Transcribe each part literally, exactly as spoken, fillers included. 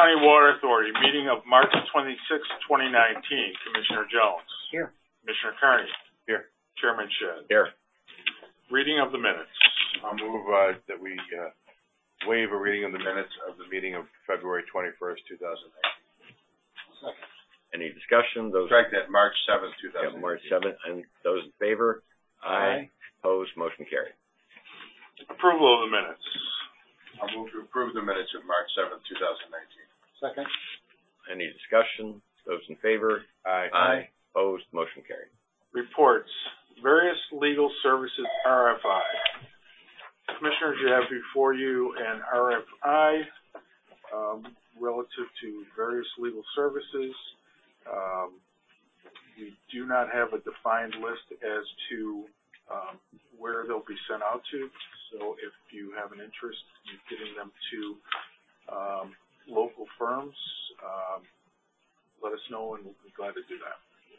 County Water Authority, meeting of March twenty-sixth, twenty nineteen. Commissioner Jones. Here. Commissioner Carney. Here. Chairman Shedd. Here. Reading of the minutes. I'll move uh, that we uh, waive a reading of the minutes of the meeting of February twenty-first, two thousand nineteen. Second. Any discussion? Those Strike that March seventh, two yeah, thousand nineteen. March seventh. And those in favor? Aye. Opposed? Motion carried. Approval of the minutes. I'll move to approve the minutes of March seventh, two thousand nineteen. Second. Any discussion? Those in favor? Aye. Aye. Opposed? Motion carried. Reports. Various legal services R F I. Commissioners, you have before you an R F I um, relative to various legal services. Um, we do not have a defined list as to um, where they'll be sent out to. So if you have an interest in getting them to um, local firms, um, let us know and we'll be glad to do that.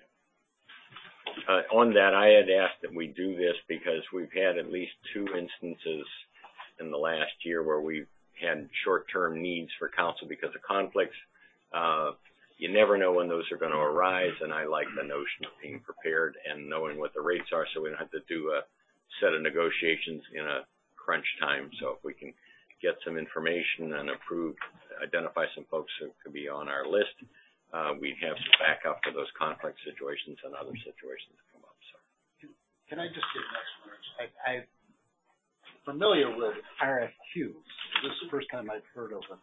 Uh, on that, I had asked that we do this because we've had at least two instances in the last year where we've had short-term needs for counsel because of conflicts. Uh, you never know when those are going to arise, and I like the notion of being prepared and knowing what the rates are so we don't have to do a set of negotiations in a crunch time. So if we can get some information and approve, identify some folks who could be on our list, Uh, we have some backup for those conflict situations and other situations that come up. So, can I just get an explanation? I, I'm familiar with R F Qs. This is the first time I've heard of an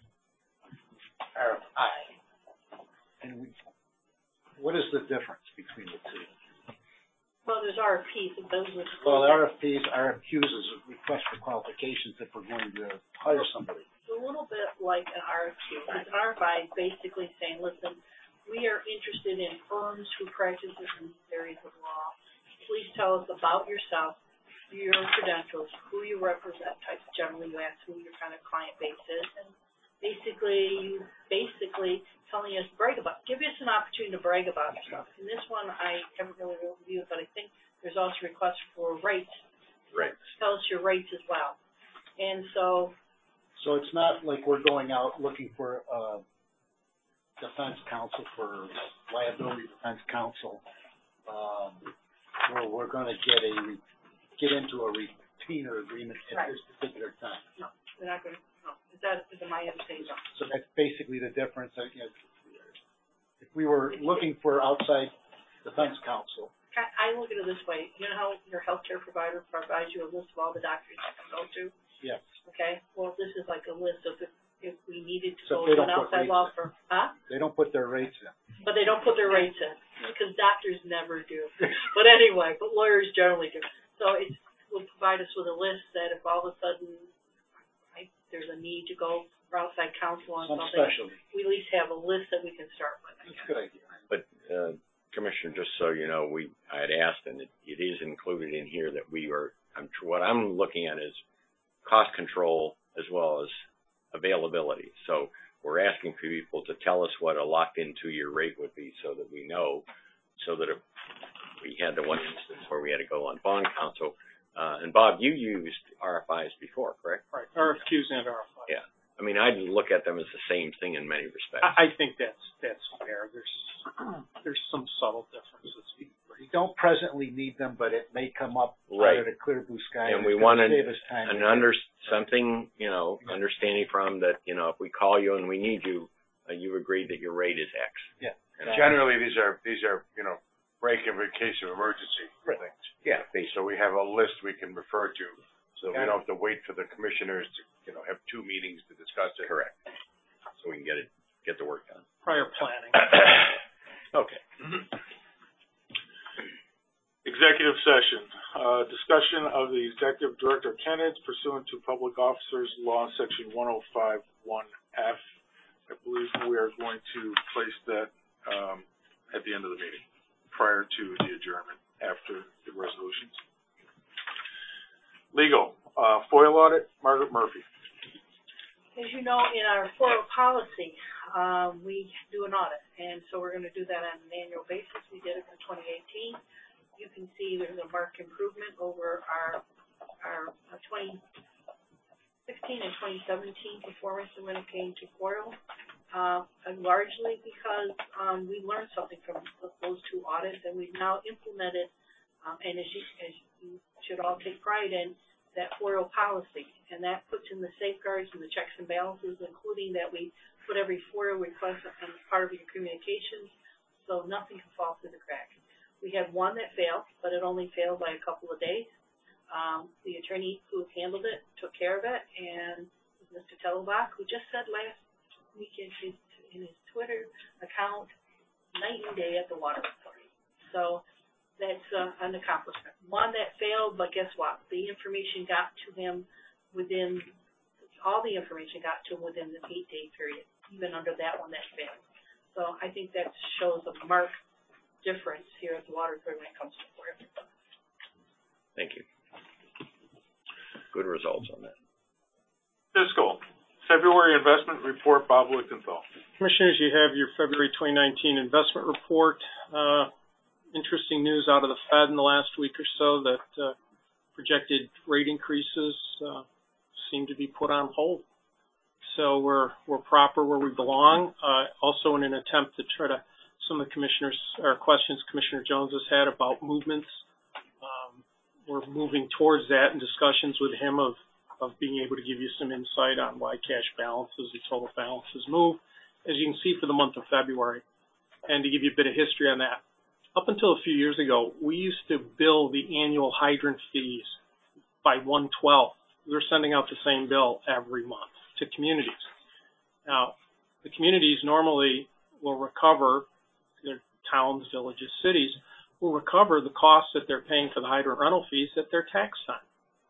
R F I. And we, what is the difference between the two? Well, there's R F Ps, and those are... Well, R F Ps, R F Qs is a request for qualifications if we're going to hire somebody. It's a little bit like an R F Q. It's an R F I basically saying, listen, we are interested in firms who practice in these areas of law. Please tell us about yourself, your credentials, who you represent. Types generally you ask who your kind of client base is, and basically, you basically telling us brag about, give us an opportunity to brag about yourself. In this one, I haven't really reviewed, but I think there's also requests for rates. rates. Tell us your rates as well. And so. So it's not like we're going out looking for uh, defense counsel, for liability defense counsel, um, where we're going to get a get into a retainer agreement at Right. this particular time. No, we're not going to. No, is that is my understanding? No. So that's basically the difference. That, you know, if we were looking for outside defense counsel. I look at it this way. You know how your healthcare provider provides you a list of all the doctors you can go to? Yes. Okay. Well, this is like a list of if, if we needed to So go to they an don't put outside rates law in. firm. Huh? They don't put their rates in. But they don't put their rates in because doctors never do. But anyway, but lawyers generally do. So it will provide us with a list that if all of a sudden I, there's a need to go for outside counsel on Some something, specialty. we at least have a list that we can start with. That's a good idea. But, uh, Commissioner, just so you know, we I had asked, and it, it is included in here that we are, I'm, what I'm looking at is cost control as well as availability. So we're asking for people to tell us what a locked-in two-year rate would be so that we know, so that if we had the one instance where we had to go on bond counsel, uh, and Bob, you used R F Is before, correct? Right, R F Qs and R F Is. Yeah. I mean, I look at them as the same thing in many respects. I, I think that's that's fair. There's there's some subtle differences. We don't presently need them, but it may come up Right. out of the clear blue sky. And it's we gonna want save us time. an under something, you know, understanding from that, you know, if we call you and we need you, uh, you agreed that your rate is X. Yeah. And Generally, these are these are you know break in case of emergency Right. things. yeah, basically. So we have a list we can refer to, so Got we don't have to wait for the commissioners to you know have two meetings to discuss it. Correct. So we can get it, get the work done. Prior planning. Okay. Executive session. Uh, discussion of the executive director candidates pursuant to Public Officers Law, Section one oh five one F. I believe we are going to place that um, at the end of the meeting, prior to the adjournment, after the resolutions. Legal. Uh, FOIL audit, Margaret Murphy. As you know, in our FOIL policy, um, we do an audit, and so we're going to do that on an annual basis. We did it in twenty eighteen. You can see there's a marked improvement over our our twenty sixteen and twenty seventeen performance when it came to FOIL. uh, and largely because, um, we learned something from th- those two audits, and we've now implemented, um, and as you, as you should all take pride in, that F O I A policy, and that puts in the safeguards and the checks and balances, including that we put every F O I A request on part of your communications, so nothing can fall through the cracks. We had one that failed, but it only failed by a couple of days. Um, the attorney who handled it took care of it, and Mister Telebach, who just said last week in his, in his Twitter account, night and day at the water authority. So that's uh, an accomplishment. One that failed, but guess what? The information got to him within, all the information got to him within the eight-day period, even under that one that failed. So I think that shows a marked difference here at the water authority when it comes to F O I A. Thank you. Good results on that. Fiscal, February investment report, Bob Lichtenthal. Commissioners, you have your February twenty nineteen investment report. Uh, interesting news out of the Fed in the last week or so that uh, projected rate increases uh, seem to be put on hold. So we're we're proper where we belong. Uh, also, in an attempt to try to some of the commissioners or questions Commissioner Jones has had about movements, um, we're moving towards that in discussions with him of of being able to give you some insight on why cash balances and total balances move, as you can see for the month of February. And to give you a bit of history on that, up until a few years ago, we used to bill the annual hydrant fees by one twelfth. We were sending out the same bill every month to communities. Now, the communities normally will recover, their towns, villages, cities, will recover the costs that they're paying for the hydrant rental fees at their tax time.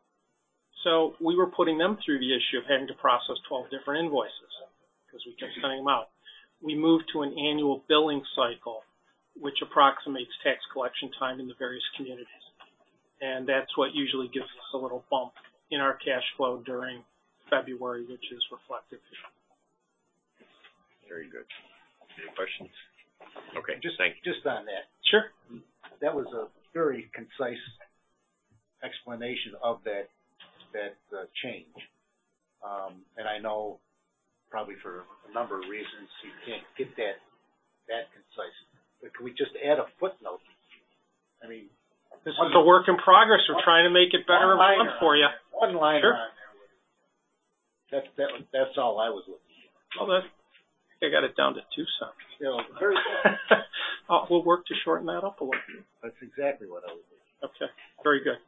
So we were putting them through the issue of having to process twelve different invoices because we kept sending them out. We moved to an annual billing cycle, which approximates tax collection time in the various communities. And that's what usually gives us a little bump in our cash flow during February, which is reflective here. Very good. Any questions? Okay, Just, thank you. just on that, Sure. that was a very concise explanation of that, that uh, change. Um, and I know probably for a number of reasons you can't get that, that concise. But can we just add a footnote? I mean, This is a work in progress. We're trying to make it better every month for you. One liner Sure. on there. That's, that, that's all I was looking Well, that, I got it down to two cents. for. You know, very good. uh, we'll work to shorten that up a little. That's exactly what I was looking Okay, very good.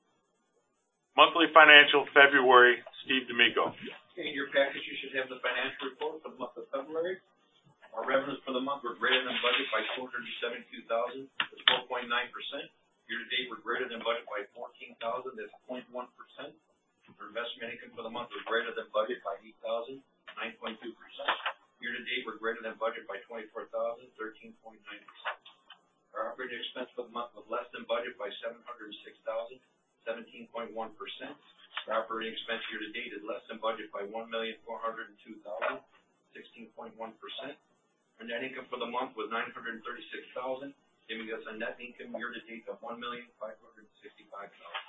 Monthly financial, February, Steve D'Amico. In your package, you should have the financial report for the month of February. Our revenues for the month were greater than budget by two hundred seventy-two thousand dollars, that's four point nine percent. Year-to-date, we're greater than budget by fourteen thousand dollars, that's zero point one percent. Our investment income for the month was greater than budget by eight thousand dollars, nine point two percent. Year-to-date, we're greater than budget by twenty-four thousand dollars, thirteen point nine percent. Our operating expense for the month was less than budget by seven hundred six thousand dollars, seventeen point one percent. Our operating expense year-to-date is less than budget by one million four hundred two thousand dollars, sixteen point one percent. Our net income for the month was nine hundred thirty-six thousand dollars, giving us a net income year-to-date of one million five hundred sixty-five thousand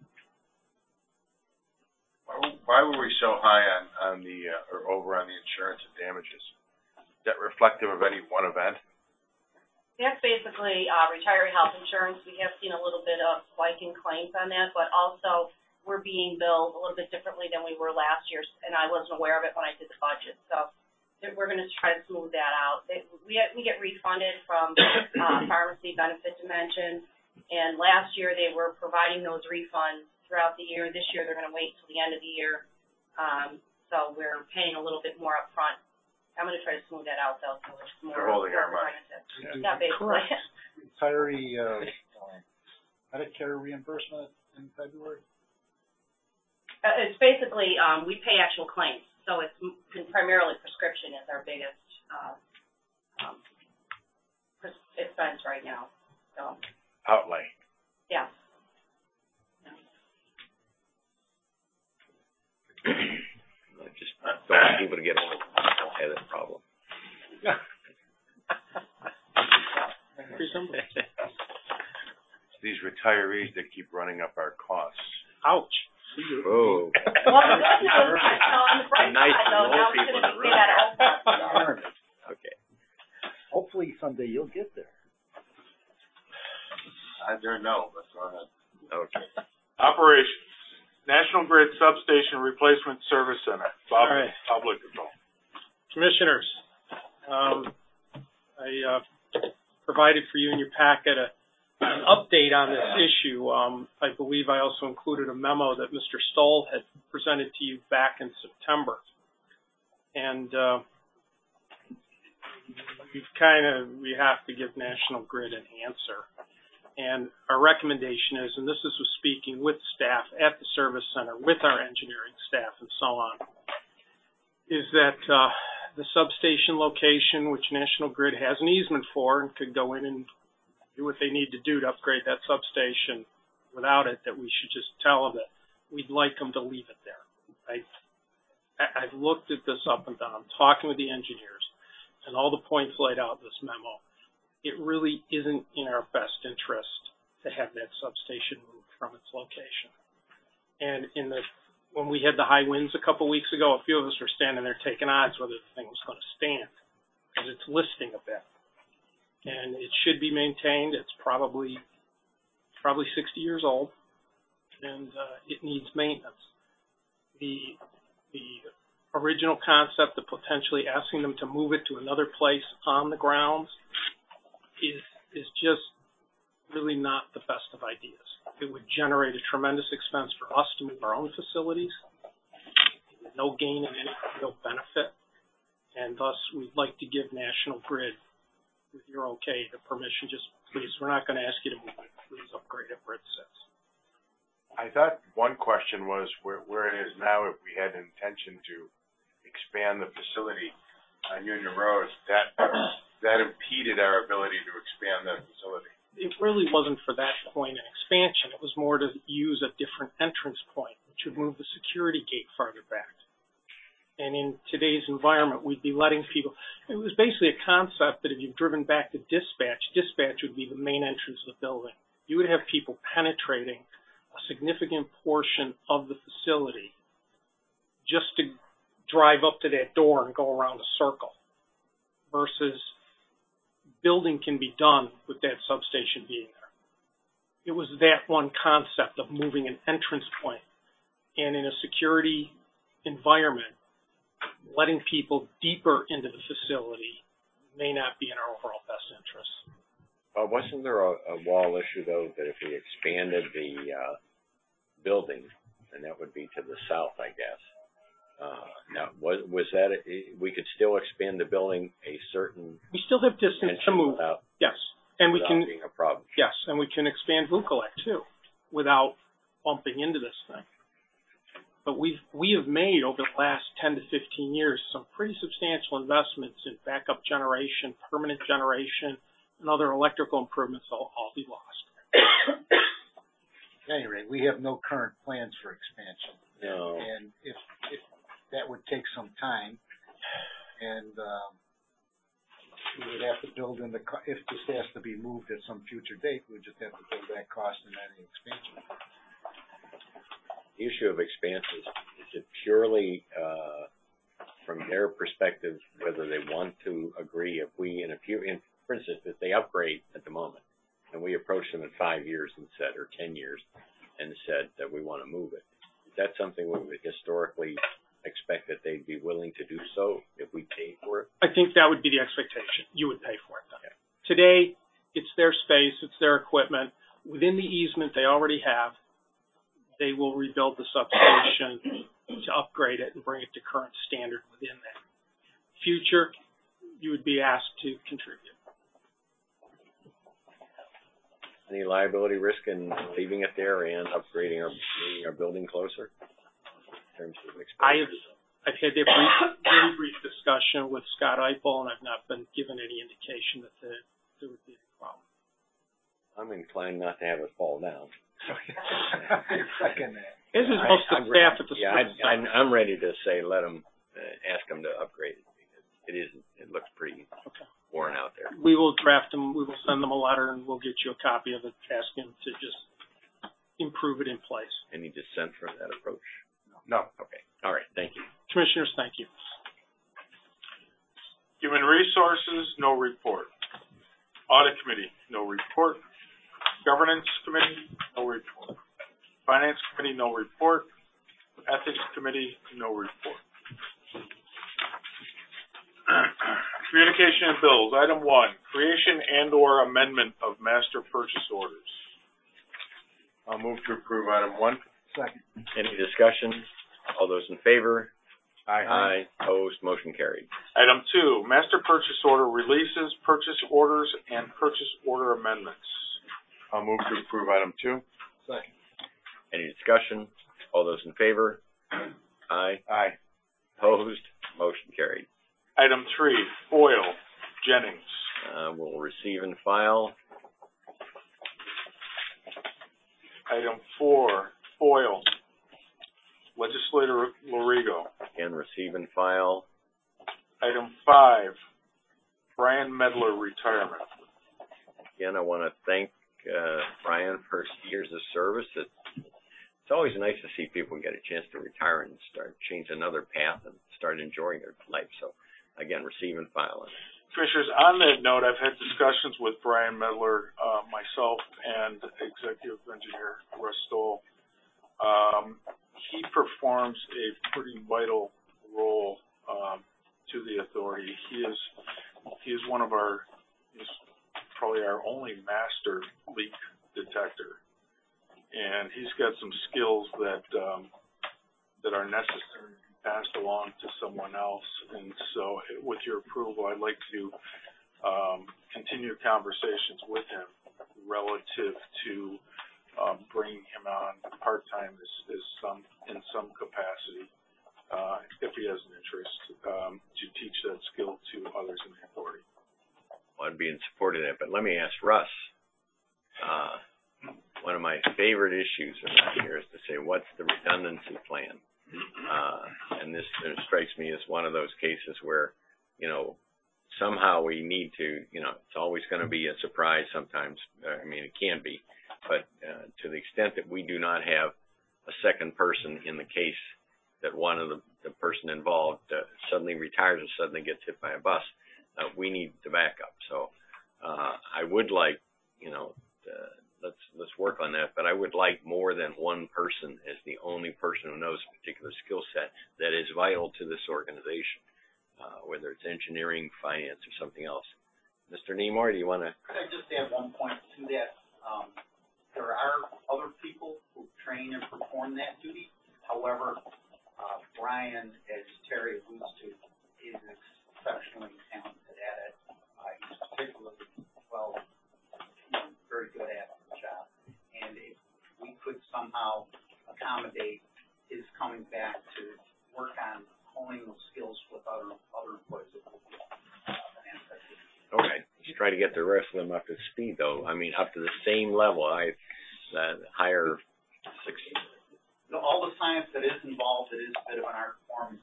dollars. Why, why were we so high on, on the, uh, or over on the insurance and damages? Is that reflective of any one event? That's basically uh, retiree health insurance. We have seen a little bit of spike in claims on that, but also we're being billed a little bit differently than we were last year, and I wasn't aware of it when I did the budget. So we're going to try to smooth that out. We we get refunded from uh, pharmacy benefit dimension, and last year they were providing those refunds throughout the year. This year they're going to wait till the end of the year, um, so we're paying a little bit more up front. I'm going to try to smooth that out, though, so it's more. They're holding our money. Yeah, yeah basically. Retiree uh, Medicare reimbursement in February? Uh, it's basically, um, we pay actual claims, so it's primarily prescription is our biggest uh, um, expense right now. So. Outlay. Yeah. I just don't want people to get old. I don't have that problem. It's these retirees that keep running up our costs. Ouch. Oh. Well, the good news, so on the bright Nice side, though, old now we're people going to in the pay room. that someday you'll get there. I don't know, but go ahead. Okay. Operations, National Grid Substation Replacement Service Center, All Bob, right. public control. Commissioners, um, I, uh, provided for you in your packet a, an update on this issue. Um, I believe I also included a memo that Mister Stoll had presented to you back in September. And, uh, we've kind of, we have to give National Grid an answer. And our recommendation is, and this is with speaking with staff at the service center, with our engineering staff and so on, is that uh, the substation location, which National Grid has an easement for and could go in and do what they need to do to upgrade that substation without it, that we should just tell them that we'd like them to leave it there. I, I've looked at this up and down, talking with the engineers, and all the points laid out in this memo. It really isn't in our best interest to have that substation moved from its location. And in the when we had the high winds a couple weeks ago, a few of us were standing there taking odds whether the thing was going to stand, because it's listing a bit. And it should be maintained. It's probably probably sixty years old, and uh, it needs maintenance. The the original concept of potentially asking them to move it to another place on the grounds is is just really not the best of ideas. It would generate a tremendous expense for us to move our own facilities, no gain in any real benefit, and thus we'd like to give National Grid, with your okay, the permission, just please, we're not going to ask you to move it, please upgrade it where it sits. I thought one question was where, where it is now, if we had an intention to expand the facility on Union Road, that that impeded our ability to expand that facility. It really wasn't for that point in expansion. It was more to use a different entrance point, which would move the security gate farther back. And in today's environment, we'd be letting people, it was basically a concept that if you've driven back to dispatch, dispatch would be the main entrance of the building. You would have people penetrating a significant portion of the facility just to drive up to that door and go around a circle, versus building can be done with that substation being there. It was that one concept of moving an entrance point, and in a security environment, letting people deeper into the facility may not be in our overall best interest. Uh, wasn't there a, a wall issue, though, that if we expanded the uh, building, and that would be to the south, I guess, Uh, now, was, was that, a, we could still expand the building a certain... We still have distance to move, without, yes. And we can, being a problem. yes, and we can expand Vukolek, too, without bumping into this thing. But we've, we have made, over the last ten to fifteen years, some pretty substantial investments in backup generation, permanent generation, and other electrical improvements that will all be lost. At any rate, we have no current plans for expansion. No. And if, if that would take some time, and um, we would have to build in the, co- if this has to be moved at some future date, we'd just have to build that cost in any expansion. The issue of expansion, is it purely uh, from their perspective, whether they want to agree, if we, in a few, in, for instance, if they upgrade at the moment, and we approach them in five years and said, or ten years, and said that we want to move it, is that something we would historically expect that they'd be willing to do so if we paid for it? I think that would be the expectation. You would pay for it then. Yeah. Today, it's their space, it's their equipment. Within the easement they already have, they will rebuild the substation to upgrade it and bring it to current standard within that. Future, you would be asked to contribute. Any liability risk in leaving it there and upgrading our, moving our building closer? In terms of I have, I've had that brief, very brief discussion with Scott Eichel, and I've not been given any indication that the, there would be a problem. I'm inclined not to have it fall down. Second that. This is most of the staff at the yeah, service I, I'm, I'm ready to say let them, uh, ask them to upgrade it, because it isn't, it looks pretty okay. worn out there. We will draft them, we will send them a letter, and we'll get you a copy of it, asking them to just improve it in place. Any dissent from that approach? No. Okay. All right. Thank you. Commissioners, thank you. Human Resources, no report. Audit Committee, no report. Governance Committee, no report. Finance Committee, no report. Ethics Committee, no report. Communication and bills. Item one, creation and or amendment of master purchase orders. I'll move to approve item one. Second. Any discussion? All those in favor? Aye. Aye. Opposed? Motion carried. Item two, master purchase order releases, purchase orders, and purchase order amendments. I'll move to approve item two. Second. Any discussion? All those in favor? Aye. Aye. Opposed? Motion carried. Item three, Foil, Jennings. Uh, we'll receive and file. Item four, Foil, Legislator Lorigo. Again, receive and file. Item five, Brian Medler, retirement. Again, I want to thank uh, Brian for his years of service. It, it's always nice to see people get a chance to retire and start change another path and start enjoying their life. So, again, receive and file. Commissioners, on that note, I've had discussions with Brian Medler, uh, myself, and Executive Engineer Russ Stoll. Um, he performs a pretty vital role um, to the authority. He is he is one of our, he's probably our only master leak detector, and he's got some skills that um, that are necessary passed along to someone else. And so with your approval, I'd like to um, continue conversations with him relative to um, bringing him on part-time as, as some, in some capacity, uh, if he has an interest, um, to teach that skill to others in the authority. Well, I'd be in support of that, but let me ask Russ. Uh, one of my favorite issues around here is to say, what's the redundancy plan? Uh, and this uh, strikes me as one of those cases where, you know, somehow we need to, you know, it's always going to be a surprise sometimes. I mean, it can be. But uh, to the extent that we do not have a second person in the case that one of the, the person involved uh, suddenly retires or suddenly gets hit by a bus, uh, we need the backup. So uh, I would like, you know, uh, let's let's work on that. But I would like more than one person as the only person who knows a particular skill set that is vital to this organization, uh, whether it's engineering, finance, or something else. Mister Nemar, do you want to? Could I just add one point to that? Um, there are other people who train and perform that duty. However, uh, Brian, as Terry alludes to, is exceptionally talented at it. Uh, he's particularly well, you know, very good at the job. And if we could somehow accommodate his coming back to work on honing those skills with other other employees, it would be uh, an asset. Okay. You try to get the rest of them up to speed, though. I mean, up to the same level. I uh, higher six. No, all the science that is involved, it is a bit of an art form.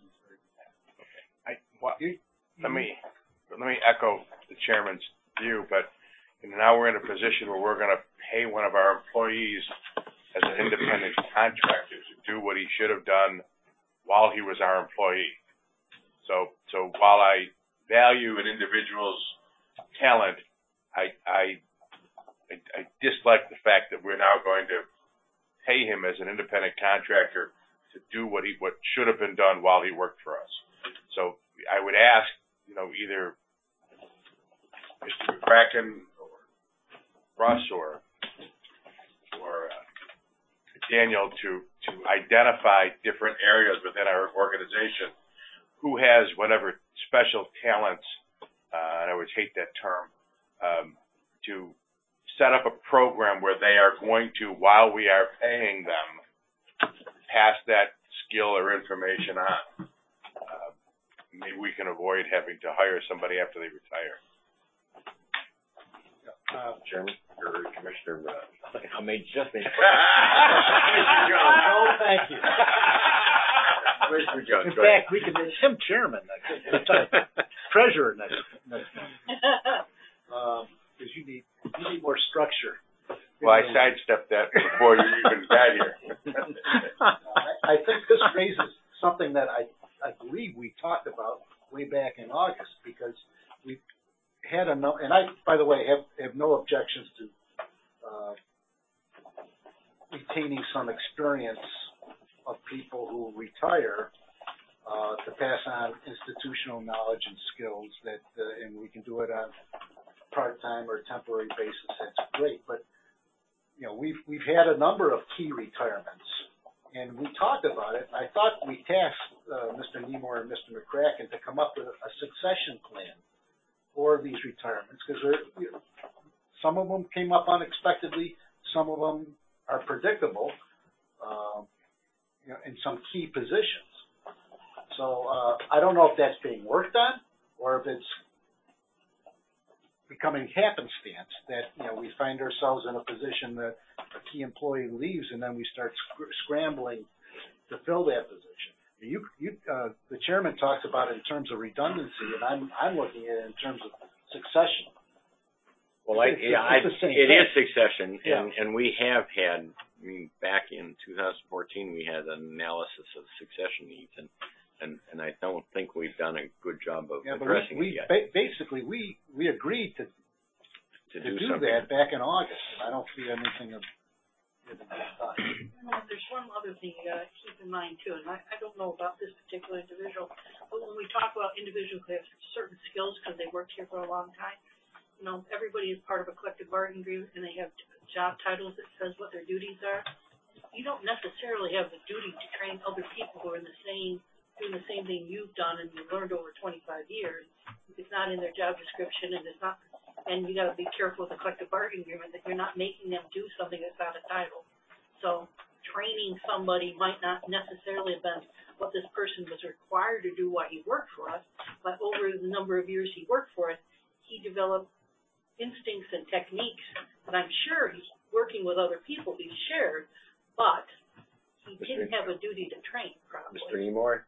I, well, let me let me echo the chairman's view, but you know, now we're in a position where we're going to pay one of our employees as an independent contractor to do what he should have done while he was our employee. So, so while I value an individual's talent, I, I, I, I dislike the fact that we're now going to pay him as an independent contractor to do what he what should have been done while he worked for us. So I would ask, you know, either Mister McCracken or Russ or or uh, Daniel to to identify different areas within our organization who has whatever special talents, uh, and I always hate that term, um, to set up a program where they are going to, while we are paying them, pass that skill or information on. Uh, maybe we can avoid having to hire somebody after they retire. Uh, Chairman or Commissioner, uh, I may just make. Oh, thank you. Commissioner Jones, In fact, we could make him chairman, treasurer next. next um, because you need you need more structure. Well, I sidestepped that before you even got here. I, I think this raises something that I I believe we talked about way back in August, because we had had a no, and I, by the way, have, have no objections to, uh, retaining some experience of people who retire, uh, to pass on institutional knowledge and skills that, uh, and we can do it on a part-time or temporary basis. That's great. But, you know, we've, we've had a number of key retirements, and we talked about it. I thought we tasked, uh, Mister Nemore and Mister McCracken to come up with a, a succession plan for these retirements, because you know, some of them came up unexpectedly, some of them are predictable, um, you know, in some key positions. So uh, I don't know if that's being worked on or if it's becoming happenstance that, you know, we find ourselves in a position that a key employee leaves and then we start sc- scrambling to fill that position. You, you, uh, the chairman talks about it in terms of redundancy, and I'm, I'm looking at it in terms of succession. Well, I, It's- yeah, I, it's the same it thing. is succession, and, Yeah. and we have had, I mean, back in two thousand fourteen, we had an analysis of succession needs, and, and, and I don't think we've done a good job of Yeah, but addressing we, we it yet. ba- basically we, we agreed to, To to do do something. that back in August, and I don't see anything of it being done. Well, there's one other thing you gotta keep in mind too, and I, I don't know about this particular individual, but when we talk about individuals who have certain skills because they worked here for a long time, you know, everybody is part of a collective bargaining agreement and they have job titles that says what their duties are. You don't necessarily have the duty to train other people who are in the same, doing the same thing you've done and you've learned over twenty-five years. It's not in their job description, and it's not, and you gotta be careful with the collective bargaining agreement that you're not making them do something that's not a title. So training somebody might not necessarily have been what this person was required to do while he worked for us, but over the number of years he worked for us, he developed instincts and techniques that I'm sure he's working with other people he shared, but he didn't have a duty to train, probably. Mister Nemore?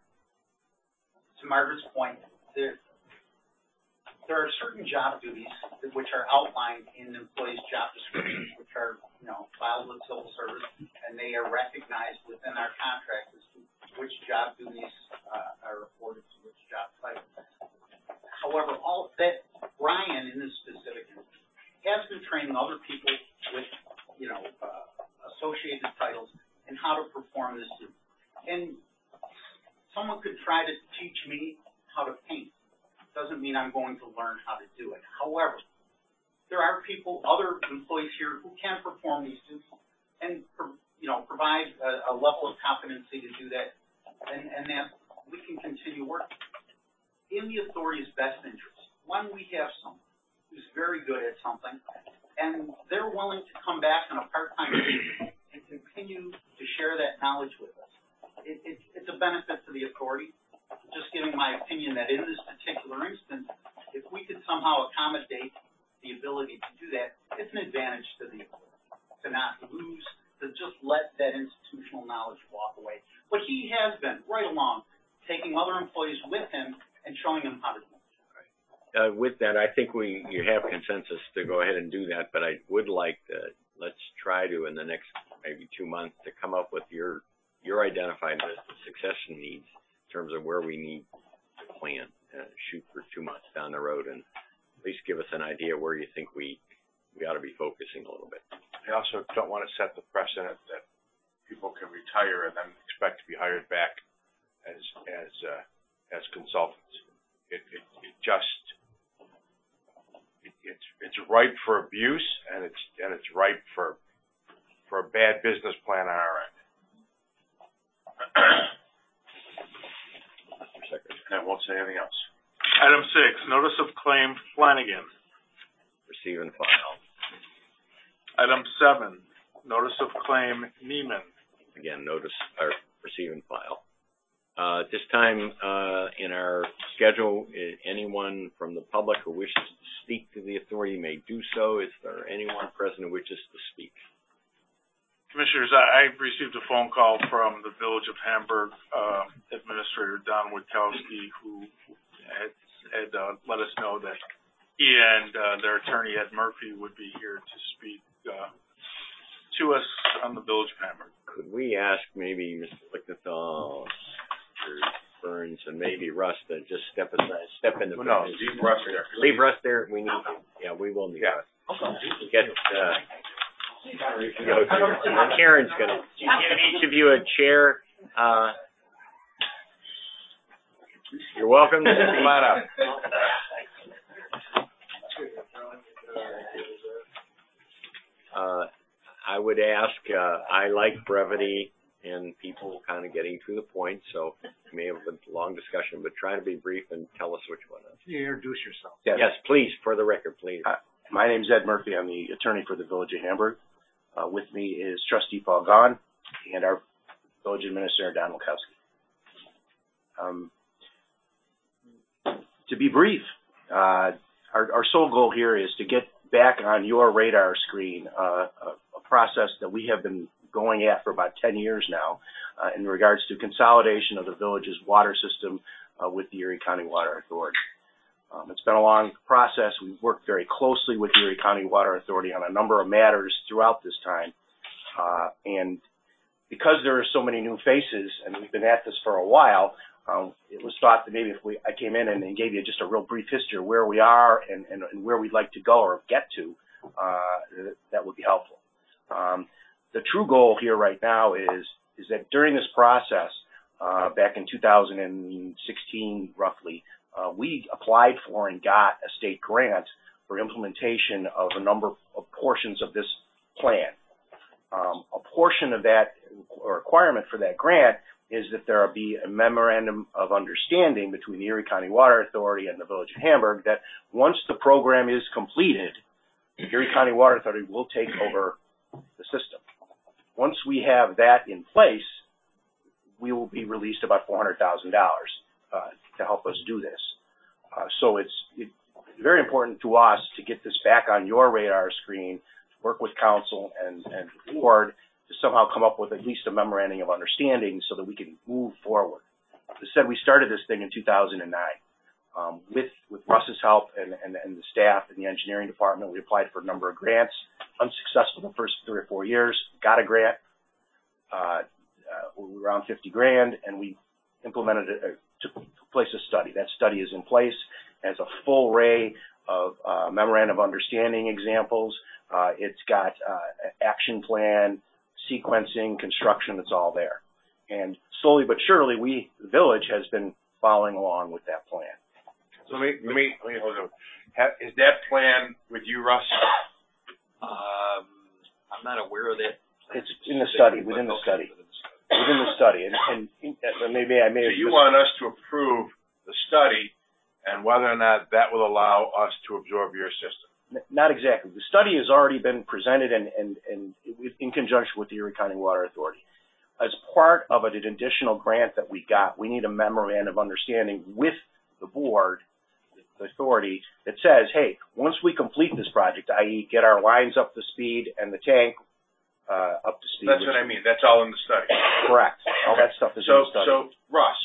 To Margaret's point, there, there are certain job duties that, which are outlined in the employee's job descriptions, which are, you know, filed with civil service, and they are recognized within our contract as to which job duties uh, are afforded to which job title. However, all that Brian, in this specific instance, has been training other people with, you know, uh, associated titles in how to perform this duty. And someone could try to teach me how to paint. Doesn't mean I'm going to learn how to do it. However, there are people, other employees here, who can perform these duties and, you know, provide a, a level of competency to do that, and, and that we can continue working. In the authority's best interest, when we have someone who's very good at something, and they're willing to come back on a part-time basis and continue to share that knowledge with us, it, it, it's a benefit to the authority. Just giving my opinion that in this particular instance, if we could somehow accommodate the ability to do that, it's an advantage to the authority, to not lose, to just let that institutional knowledge walk away. But he has been, right along, taking other employees with him and showing them how to do it. Uh, with that, I think we, you have consensus to go ahead and do that, but I would like to, let's try to, in the next maybe two months, to come up with your, your identified list of succession needs in terms of where we need to plan, uh, shoot for two months down the road, and at least give us an idea where you think we, we ought to be focusing a little bit. I also don't want to set the precedent that people can retire and then expect to be hired back as, as, uh, as consultants. It, it, it just, it, it's, it's ripe for abuse, and it's, and it's ripe for, for a bad business plan on our end. And I won't say anything else. Item six, notice of claim Flanagan. Receive and file. Item seven, notice of claim Neiman. Again, notice, or receive and file. Uh, at this time, uh, in our schedule, uh, anyone from the public who wishes to speak to the authority may do so. Is there anyone present who wishes to speak? Commissioners, I, I received a phone call from the Village of Hamburg uh, Administrator Don Witkowski, who had, had uh, let us know that he and uh, their attorney Ed Murphy would be here to speak uh, to us on the Village of Hamburg. Could we ask maybe Mister Lichtenthal, Mister Burns, and maybe Russ to just step aside, step in the. Well, no, leave Russ there. Leave Russ there. We need. To, yeah, we will need Yeah. Russ. Get. Uh, you know, Karen's gonna give each of you a chair. Uh, you're welcome to Come on up. Uh, I would ask, uh, I like brevity and people kind of getting to the point, so we may have a long discussion, but try to be brief and tell us which one. Can you introduce yourself? Yes. Yes, please, for the record, please. Uh, my name's Ed Murphy. I'm the attorney for the Village of Hamburg. Uh, with me is Trustee Paul Gahn and our Village Administrator, Don Lukowski. Um, to be brief, uh, our, our sole goal here is to get back on your radar screen uh, a, a process that we have been going at for about ten years now uh, in regards to consolidation of the village's water system uh, with the Erie County Water Authority. Um, it's been a long process. We've worked very closely with the Erie County Water Authority on a number of matters throughout this time. Uh, and because there are so many new faces, and we've been at this for a while, um, it was thought that maybe if we, I came in and, and gave you just a real brief history of where we are and, and, and where we'd like to go or get to, uh, that would be helpful. Um, the true goal here right now is, is that during this process, uh, back in two thousand sixteen roughly, uh, we applied for and got a state grant for implementation of a number of portions of this plan. Um, a portion of that, or requirement for that grant, is that there be a memorandum of understanding between the Erie County Water Authority and the Village of Hamburg that once the program is completed, the Erie County Water Authority will take over the system. Once we have that in place, we will be released about four hundred thousand dollars uh, to help us do this. Uh, so it's, it's very important to us to get this back on your radar screen, to work with council and, and the board to somehow come up with at least a memorandum of understanding so that we can move forward. As I said, we started this thing in two thousand nine. Um, with, with Russ's help and, and, and the staff in the engineering department, we applied for a number of grants, unsuccessful the first three or four years, got a grant, uh, uh, around fifty grand, and we implemented it, uh, to place a study. That study is in place, has a full array of uh, memorandum of understanding examples. Uh, it's got uh, action plan, sequencing, construction, it's all there. And slowly but surely, we, the village, has been following along with that plan. So let me, let me, let me hold on. Ha- Is that plan with you, Russ? Um, I'm not aware of that. It's in the study, within the study, within the study. And, and uh, maybe I may So have you mis- want us to approve the study and whether or not that will allow us to absorb your system? N- Not exactly. The study has already been presented and, and, and in conjunction with the Erie County Water Authority. As part of an additional grant that we got, we need a memorandum of understanding with the board, the authority, that says, hey, once we complete this project, that is get our lines up to speed and the tank uh, up to speed. That's what I mean. That's all in the study. Correct. All that stuff is So, in the study. so Russ,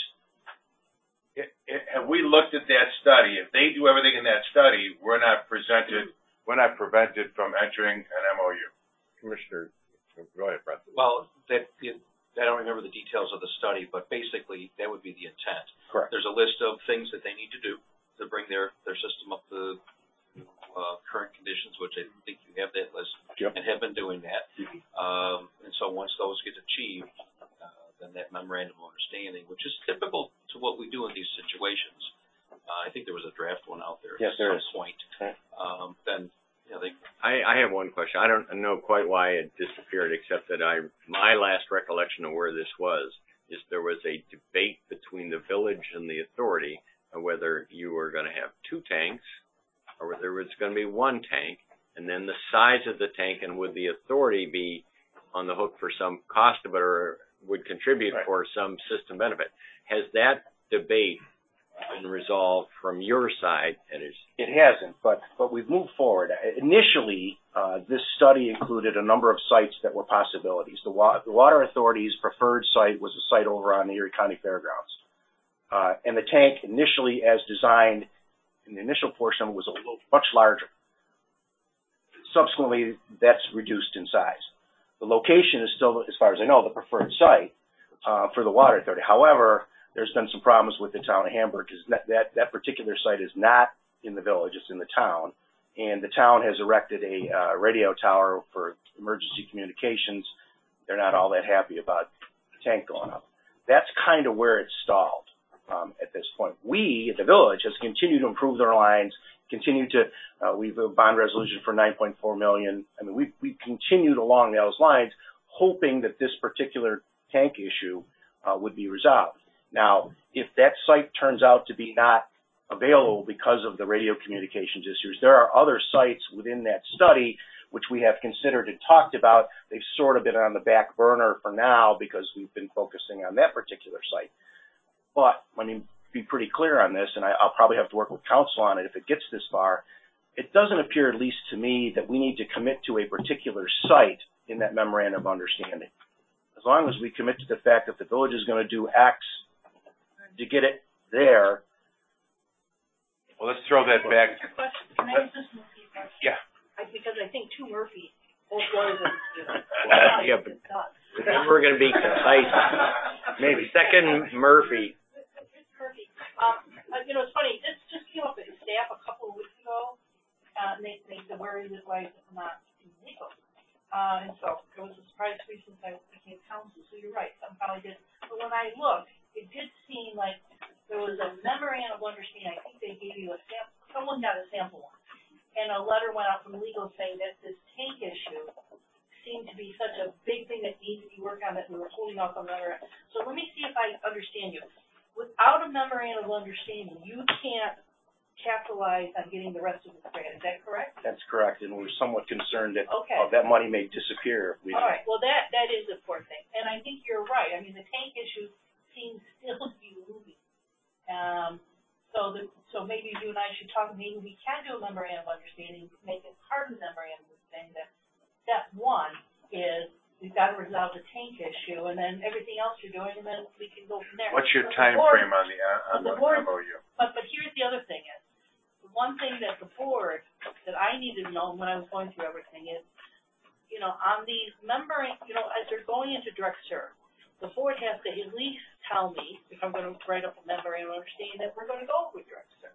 it, it, have we looked at that study? If they do everything in that study, we're not presented, we're not prevented from entering an M O U. Commissioner, go ahead, Brett. Well, that, it, I don't remember the details of the study, but basically that would be the intent. Correct. There's a list of things that they need to do to bring their, their system up to uh, current conditions, which I think you have that list Yep. and have been doing that. Um, and so once those get achieved, uh, then that memorandum of understanding, which is typical to what we do in these situations. Uh, I think there was a draft one out there Yes, at there some is. point. Okay. Um, then, you know, they I, I have one question. I don't know quite why it disappeared, except that I my last recollection of where this was is there was a debate between the village and the authority of whether you were going to have two tanks or whether it was going to be one tank, and then the size of the tank, and would the authority be on the hook for some cost of it or would contribute Right. for some system benefit. Has that debate been resolved from your side? And is It hasn't, but but we've moved forward. Initially, uh, this study included a number of sites that were possibilities. The, wa- the Water Authority's preferred site was a site over on the Erie County Fairgrounds. Uh, and the tank initially as designed, in the initial portion of it, was a little, much larger. Subsequently, that's reduced in size. The location is still, as far as I know, the preferred site uh, for the Water Authority. However, there's been some problems with the town of Hamburg because that, that, that particular site is not in the village, it's in the town. And the town has erected a uh, radio tower for emergency communications. They're not all that happy about the tank going up. That's kind of where it's stalled um, at this point. We, at the village, has continued to improve their lines, continued to, uh, we've a bond resolution for nine point four million dollars. I mean, we've, we've continued along those lines, hoping that this particular tank issue uh, would be resolved. Now, if that site turns out to be not available because of the radio communications issues, there are other sites within that study which we have considered and talked about. They've sort of been on the back burner for now because we've been focusing on that particular site. But let me be pretty clear on this, and I, I'll probably have to work with council on it if it gets this far. It doesn't appear, at least to me, that we need to commit to a particular site in that memorandum of understanding. As long as we commit to the fact that the village is going to do X to get it there. Well, let's throw that back. Question, can I ask this Murphy question? Yeah. I, because I think two Murphy, both lawyers are doing. Well, yeah, but we're going to be concise. Maybe second Murphy. Murphy, um, uh, you know, it's funny. This just came up at staff a couple of weeks ago, uh, and they they said, "Where is it? Why is it not legal?" Uh, and so it was a surprise to me since I became counsel. So you're right. Somehow I did. But when I looked, it did seem like there was a memorandum of understanding. I think they gave you a sample. Someone got a sample one. And a letter went out from legal saying that this tank issue seemed to be such a big thing that needs to be worked on that we were holding off on another. So let me see if I understand you. Without a memorandum of understanding, you can't capitalize on getting the rest of the grant. Is that correct? That's correct, and we're somewhat concerned that okay. uh, that money may disappear. If we All right. Well, that that is the important thing, and I think you're right. I mean, the tank issue seems still to be moving. Um, so the, so maybe you and I should talk. Maybe we can do a memorandum of understanding, make it part of the memorandum of understanding that step one is we've got to resolve the tank issue, and then everything else you're doing, and then we can go from there. What's your but time board, frame on the uh, on the, the board, M O U? But but here's the other thing is the one thing that the board that I needed to know when I was going through everything is, you know, on these memorandum, you know, as they're going into direct serve, the board has to at least tell me if I'm going to write up a memorandum of understanding that we're going to go with direct serve.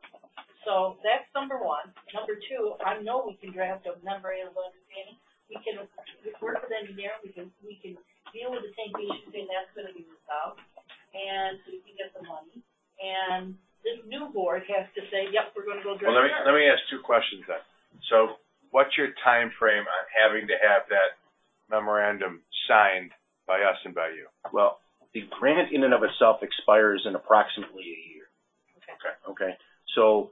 So that's number one. Number two, I know we can draft a memorandum of understanding. We can work with engineering. We can we can deal with the tank issue, and that's going to be resolved, and so we can get the money. And this new board has to say, yep, we're going to go direct Well, let me serve. let me ask two questions then. So, what's your time frame on having to have that memorandum signed by us and by you? Well, the grant in and of itself expires in approximately a year. Okay. Okay. So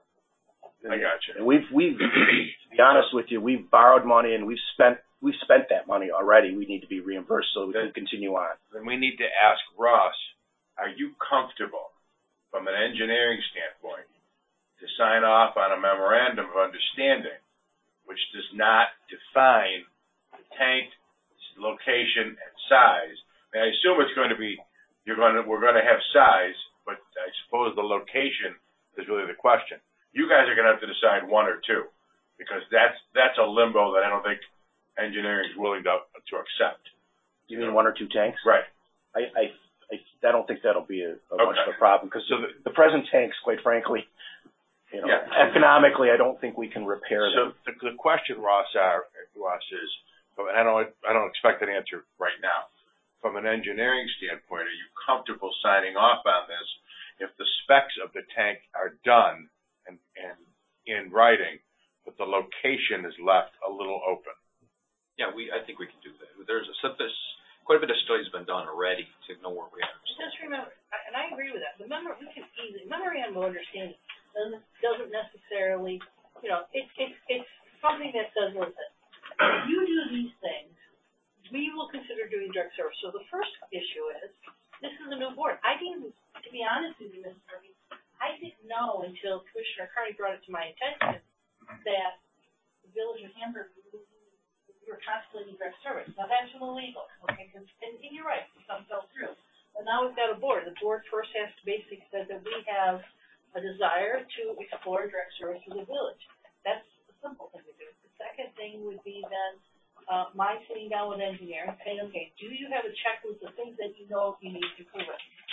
I got you. And we've we've to be honest with you, we've borrowed money and we've spent we've spent that money already. We need to be reimbursed so we then, can continue on. Then we need to ask Ross, are you comfortable from an engineering standpoint to sign off on a memorandum of understanding which does not define the tank location and size? And I assume it's going to be you're going to we're going to have size, but I suppose the location is really the question. You guys are going to have to decide one or two, because that's that's a limbo that I don't think engineering is willing to to accept. You mean one or two tanks? Right. I I I, I don't think that'll be a, a okay. much of a problem, because so the, the present tanks, quite frankly, you know, yeah. economically, I don't think we can repair so them. So the, the question, Ross, are, Ross is, and I don't I don't expect an answer right now. From an engineering standpoint, are you comfortable signing off on this if the specs of the tank are done and, and in writing, but the location is left a little open? Yeah, we, I think we can do that. There's a, this, quite a bit of study's been done already to know where we are. Just remember, and I agree with that. The memor, we can easily, memorandum of understanding doesn't, doesn't necessarily, you know, it, it, it's something that says, listen, if you do these things, we will consider doing direct service. So the first issue is, this is a new board. I didn't, to be honest with you, Miz Murphy, I didn't know until Commissioner Carney brought it to my attention that the Village of Hamburg, we were contemplating direct service. Now that's illegal, okay? Cause, and, and you're right, some fell through. But now we've got a board. The board first has to basically say that we have a desire to explore direct service for the village. That's a simple thing to do. The second thing would be then uh, my sitting down with engineering, saying, okay, do you have a checklist of things that you know you need to prove it?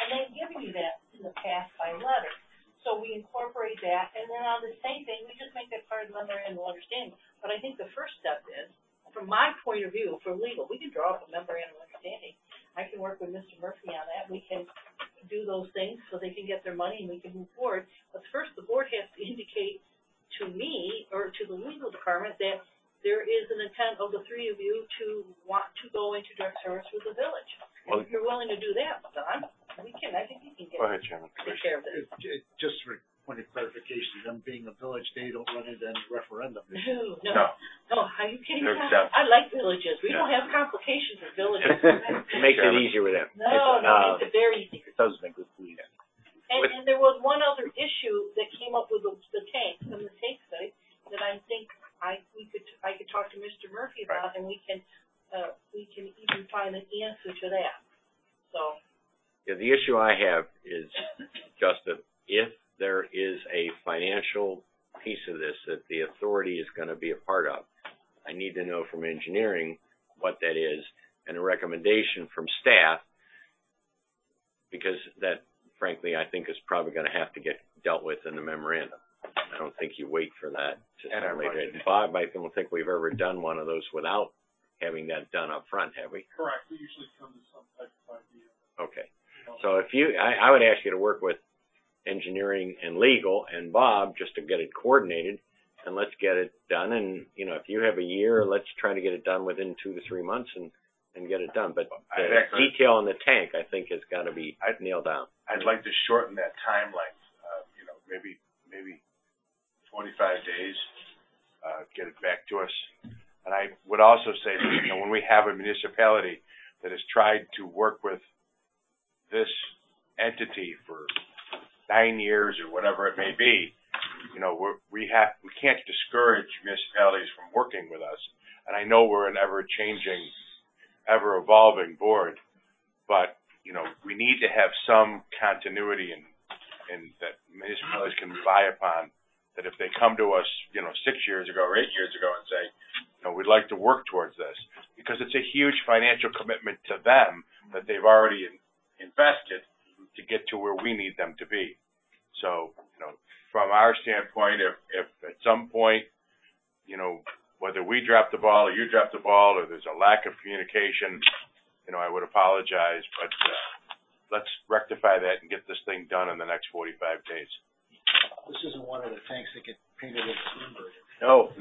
and they've given you that in the past by letter. So we incorporate that, and then on the same thing, we just make that part of the memorandum of understanding. But I think the first step is, from my point of view, for legal, we can draw up a memorandum of understanding. I can work with Mister Murphy on that. We can do those things so they can get their money and we can move forward. But first, the board has to indicate to me or to the legal department that there is an intent of the three of you to want to go into direct service with the village. Well, if you're willing to do that, then I'm, we can, I think we can get, Go ahead, Chairman. take care of this. It- it- Just for point of clarification, them being a village, they don't run into any referendum. No, no, No. no, are you kidding me? They're exempt. I like villages. We don't have complications with villages. It makes it Chairman. easier with them. No, no, Uh, it's very easy. It does make good please. And, With- and there was one other issue that came up with the, the tanks and the tank site that I think I, we could, I could talk to Mister Murphy about, and we can, uh, we can even find an answer to that. So, Yeah, the issue I have is just that if there is a financial piece of this that the authority is going to be a part of, I need to know from engineering what that is and a recommendation from staff, because that, frankly, I think is probably going to have to get dealt with in the memorandum. I don't think you wait for that to And our later. budget. Bob, I don't think we've ever done one of those without having that done up front, have we? Correct. We usually come to some type of idea. Okay. So if you, I, I would ask you to work with engineering and legal and Bob just to get it coordinated, and let's get it done. And, you know, if you have a year, let's try to get it done within two to three months and, and get it done. But the I'd actually- detail on the tank, I think, has got to be nailed down. I'd like to shorten that timeline, uh, you know, maybe, maybe twenty-five days, uh, get it back to us. And I would also say that, you know, when we have a municipality that has tried to work with this entity for nine years or whatever it may be, you know, we're, we have, we can't discourage municipalities from working with us. And I know we're an ever-changing, ever-evolving board, but, you know, we need to have some continuity and, and that municipalities can rely upon, that if they come to us, you know, six years ago or eight years ago and say, you know, we'd like to work towards this, because it's a huge financial commitment to them that they've already in, invested to get to where we need them to be. So, you know, from our standpoint, if, if at some point, you know, whether we drop the ball or you drop the ball or there's a lack of communication, you know, I would apologize, but uh, let's rectify that and get this thing done in the next forty-five days. This isn't one of the tanks that get painted with timber. No.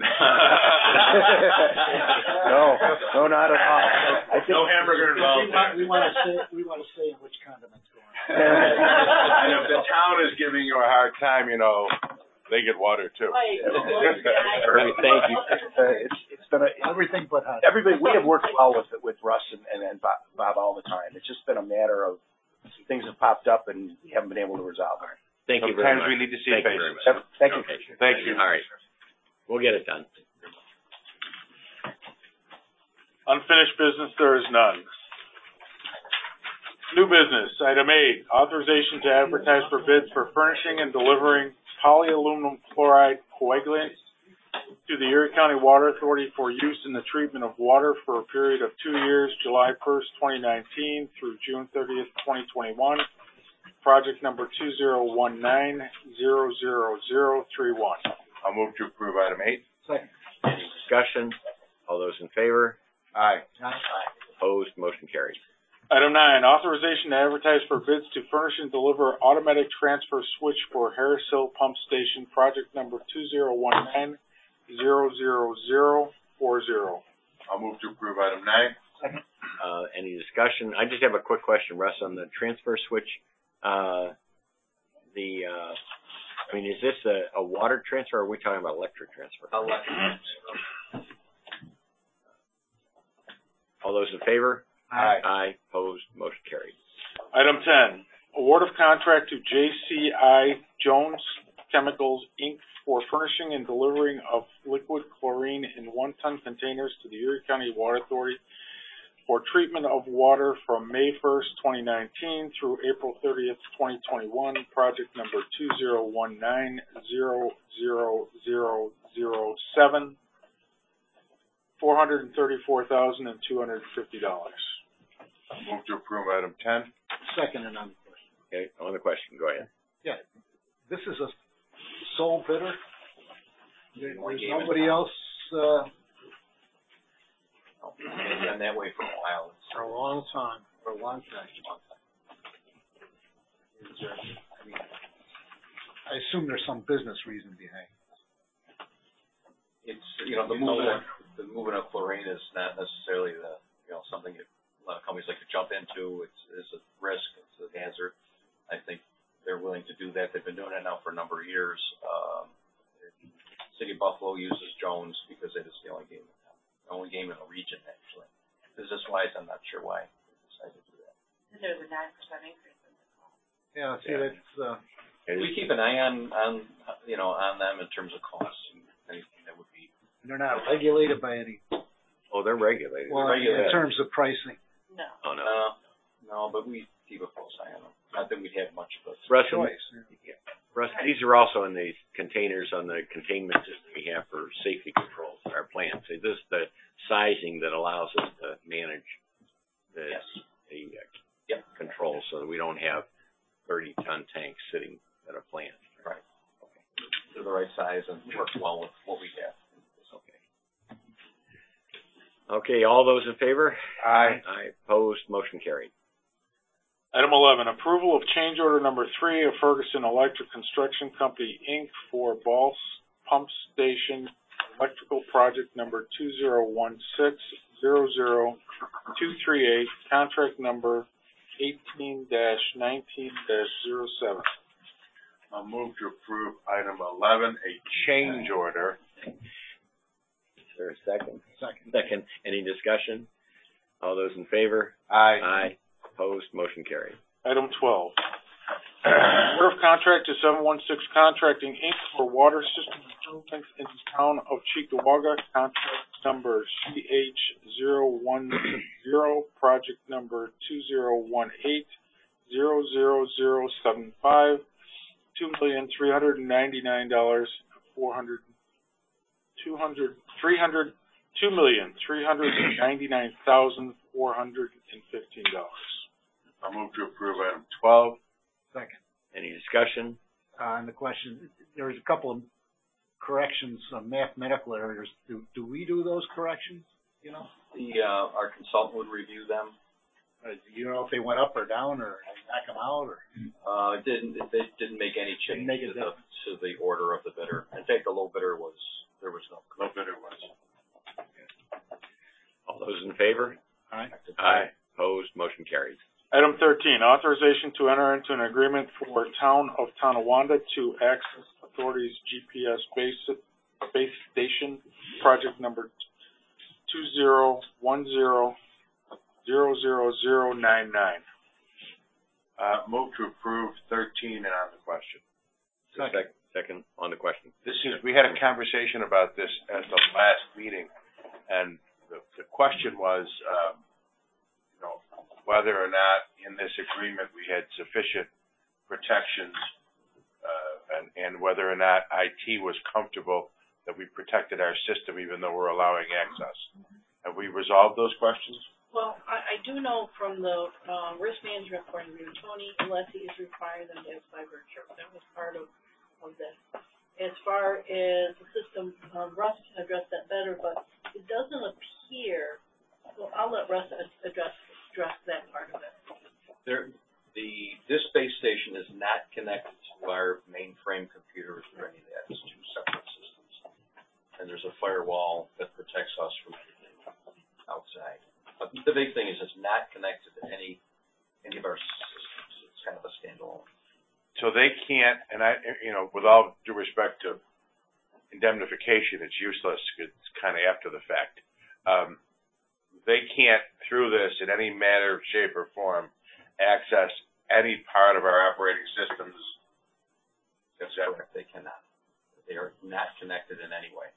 no, no, not at all. I think No hamburger involved there. We want to say, we want to say in which condiment's going. And if the town is giving you a hard time, you know, they get water too. Right. Irving, thank you. Uh, it's, it's been a, Everything but hot. everybody, we have worked well with, with Russ and, and, and Bob, Bob all the time. It's just been a matter of things have popped up and we haven't been able to resolve it. Thank you very much. Sometimes we need to see Thank you faces. very much. Thank you. Okay. Thank you. All right. We'll get it done. Unfinished business, there is none. New business, item eight, authorization to advertise for bids for furnishing and delivering polyaluminum chloride coagulant to the Erie County Water Authority for use in the treatment of water for a period of two years, July first, twenty nineteen through June thirtieth, twenty twenty-one. Project number two zero one nine zero zero zero three one. I'll move to approve item eight. Second. Any discussion? All those in favor? Aye. Opposed? Motion carries. Item nine, authorization to advertise for bids to furnish and deliver automatic transfer switch for Harris Hill Pump Station, project number two zero one nine zero zero zero four zero. I'll move to approve item nine. Second. Uh, any discussion? I just have a quick question, Russ, on the transfer switch. Uh, the, uh, I mean, is this a, a water transfer or are we talking about electric transfer? Electric transfer. All those in favor? Aye. Aye. Opposed? Motion carries. Item ten, award of contract to J C I Jones Chemicals, Incorporated for furnishing and delivering of liquid chlorine in one-ton containers to the Erie County Water Authority for treatment of water from May first, twenty nineteen through April thirtieth, twenty twenty-one, project number two zero one nine zero zero zero zero seven, four hundred thirty-four thousand two hundred fifty dollars. Move to approve item ten. Second and on the question. Okay, on the question, go ahead. Yeah, this is a sole bidder? There- There's nobody else, uh, It's been that way for a while. For a long time. for a long time. Is there, I mean, I assume there's some business reason behind it. It's, you know, the moving of, the moving of chlorine is not necessarily the, you know, something that a lot of companies like to jump into. It's, it's a risk, it's a hazard. I think they're willing to do that. They've been doing it now for a number of years. Um, City of Buffalo uses Jones because it is the only game in town, the only game in the region, actually. Business-wise, I'm not sure why they decided to do that. And there's a nine percent increase in the cost. Yeah, see, Yeah. that's, uh, We keep an eye on, on, you know, on them in terms of costs and anything that would be. they're not regulated by any, Oh, they're regulated. well, in regulated. terms of pricing. No. Oh, no. Uh, no, but we keep a close eye on them. Not that we'd have much of a Russ, Choice. yeah. Russ, these are also in the containers on the containment system we have for safety controls in our plants. So this is the sizing that allows us to manage the, Yes. the uh, Yep. controls so that we don't have thirty ton tanks sitting at a plant. Right. They're the right size and work well with what we have. Okay. Okay, all those in favor? Aye. Aye. Opposed? Motion carried. Item eleven, approval of change order number three of Ferguson Electric Construction Company, Incorporated for Balls Pump Station Electrical Project number two zero one six zero zero two three eight, contract number eighteen dash nineteen dash zero seven. I'll move to approve item eleven, a change order. Is there a second? Second. Second. Any discussion? All those in favor? Aye. Aye. Opposed? Motion carried. Item twelve, award of contract to seven one six Contracting, Incorporated for water system improvements in the town of Cheektowaga, contract number C H zero one zero, project number two zero one eight zero zero zero seven five, two million three hundred ninety-nine dollars, four hundred, two hundred, three hundred, two million three hundred ninety-nine thousand four hundred and fifteen dollars. I'll move to approve item twelve. Second. Any discussion? Uh, and the question, there's a couple of corrections, uh, mathematical errors. Do, do we do those corrections, you know? The, uh, our consultant would review them. Uh, do you know if they went up or down or knock them out or? Uh, it didn't, it, they didn't make any change Didn't make a to the, to the order of the bidder. In fact, the low bidder was, there was no. Low bidder was. All those in favor? Aye. Aye. Opposed? Motion carries. Item thirteen, authorization to enter into an agreement for Town of Tonawanda to access authorities G P S base, base station, project number two zero one zero zero zero zero nine nine. Uh, move to approve thirteen and on the question. Second. Second on the question. This is, we had a conversation about this at the last meeting, and the, the question was, um, you know, whether or not in this agreement we had sufficient protections, uh, and, and whether or not I T was comfortable that we protected our system even though we're allowing access. Have we resolved those questions? Well, I, I do know from the, uh, risk management point of view, Tony Alessi is requiring them to have cyber insurance. That was part of, of this. As far as the system, um, Russ can address that better, but it doesn't appear, well, I'll let Russ address, address that part of it. There, the, this base station is not connected to our mainframe computers or any of that. It's two separate systems. And there's a firewall that protects us from anything outside. But the big thing is it's not connected to any, any of our systems. It's kind of a standalone. So they can't, and I, you know, with all due respect to indemnification, it's useless. It's kind of after the fact. Um, they can't, through this, in any manner, shape, or form, access any part of our operating systems. That's correct. They cannot. They are not connected in any way.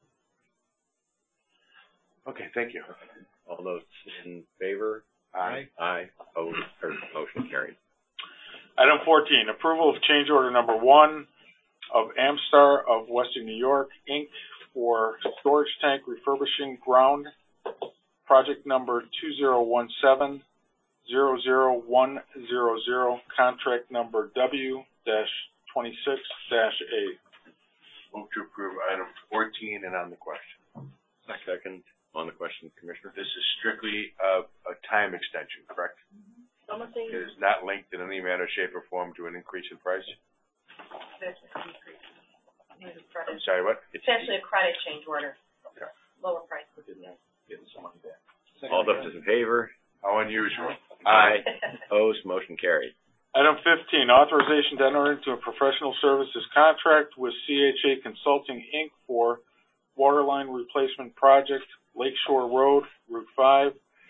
Okay, thank you. All those in favor? Aye. Aye. Opposed? Or motion carried. Item fourteen, approval of change order number one of Amstar of Western New York, Incorporated for storage tank refurbishing ground, project number two zero one seven zero zero one zero zero, contract number W dash twenty-six dash A. Move to approve item fourteen and on the question. Second on the question, Commissioner. This is strictly a, a time extension, correct? Someone saying It is not linked in any manner, shape, or form to an increase in price? It's an increase. It's a I'm credit. sorry, what? It's actually a credit change order, Okay. lower price. Getting some money back. All those in favor? How unusual. Aye. Opposed? Motion carried. Item fifteen, authorization to enter into a professional services contract with C H A Consulting, Incorporated for waterline replacement project, Lakeshore Road, Route five,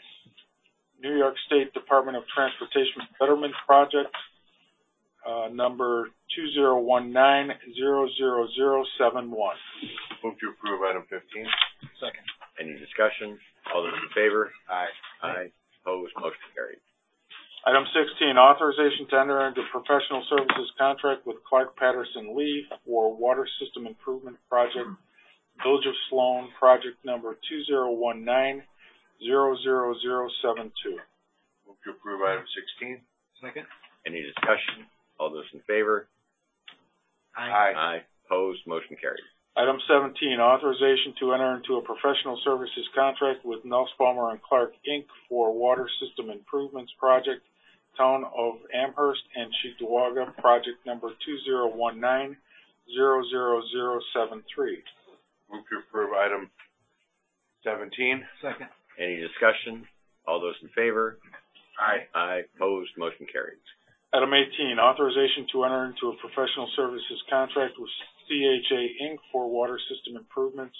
New York State Department of Transportation Betterment Project, uh, number two zero one nine zero zero zero seven one. Move to approve item fifteen. Second. Any discussion? All those in favor? Aye. Aye. Opposed? Motion carried. Item sixteen, authorization to enter into professional services contract with Clark Patterson Lee for water system improvement project, Village of Sloan, project number two zero one nine zero zero zero seven two. Move to approve item sixteen. Second. Any discussion? All those in favor? Aye. Aye. Opposed? Motion carried. Item seventeen, authorization to enter into a professional services contract with Nussbaumer and Clark, Incorporated for water system improvements project, Town of Amherst and Cheektowaga, project number two zero one nine zero zero zero seven three. Move to approve item seventeen. Second. Any discussion? All those in favor? Aye. Aye. Opposed? Motion carried. Item eighteen, authorization to enter into a professional services contract with C H A Incorporated for water system improvements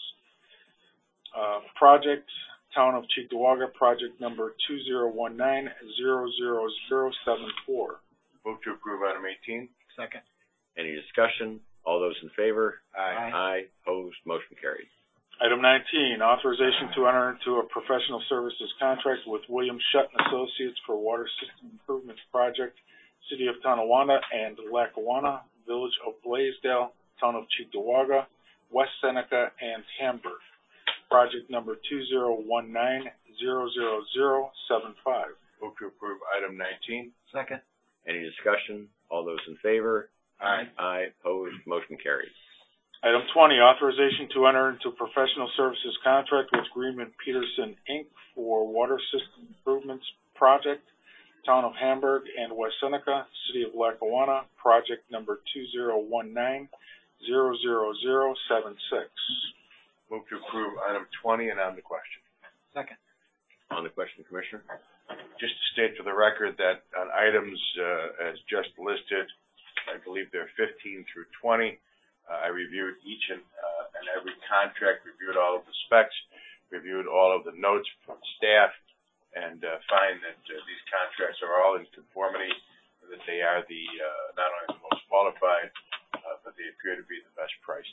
uh, project, Town of Cheektowaga, project number two zero one nine zero zero zero seven four. Move to approve item eighteen. Second. Any discussion? All those in favor? Aye. Aye. Opposed? Motion carried. Item nineteen, authorization to enter into a professional services contract with William Shutt and Associates for water system improvements project, City of Tonawanda and Lackawanna, Village of Blaisdell, Town of Cheektowaga, West Seneca, and Hamburg. Project number two zero one nine zero zero zero seven five. Move to approve item nineteen. Second. Any discussion? All those in favor? Aye. Aye. Opposed? Motion carried. Item twenty, authorization to enter into a professional services contract with Greenman Peterson, Incorporated for water system improvements project, Town of Hamburg and West Seneca, City of Lackawanna, project number two zero one nine zero zero zero seven six. Move to approve item twenty and on the question. Second. On the question, Commissioner? Just to state for the record that on items uh, as just listed, I believe they're fifteen through twenty. Uh, I reviewed each and, uh, and every contract, reviewed all of the specs, reviewed all of the notes from staff, and uh, find that uh, these contracts are all in conformity, that they are the uh, not only the most qualified, uh, but they appear to be the best priced.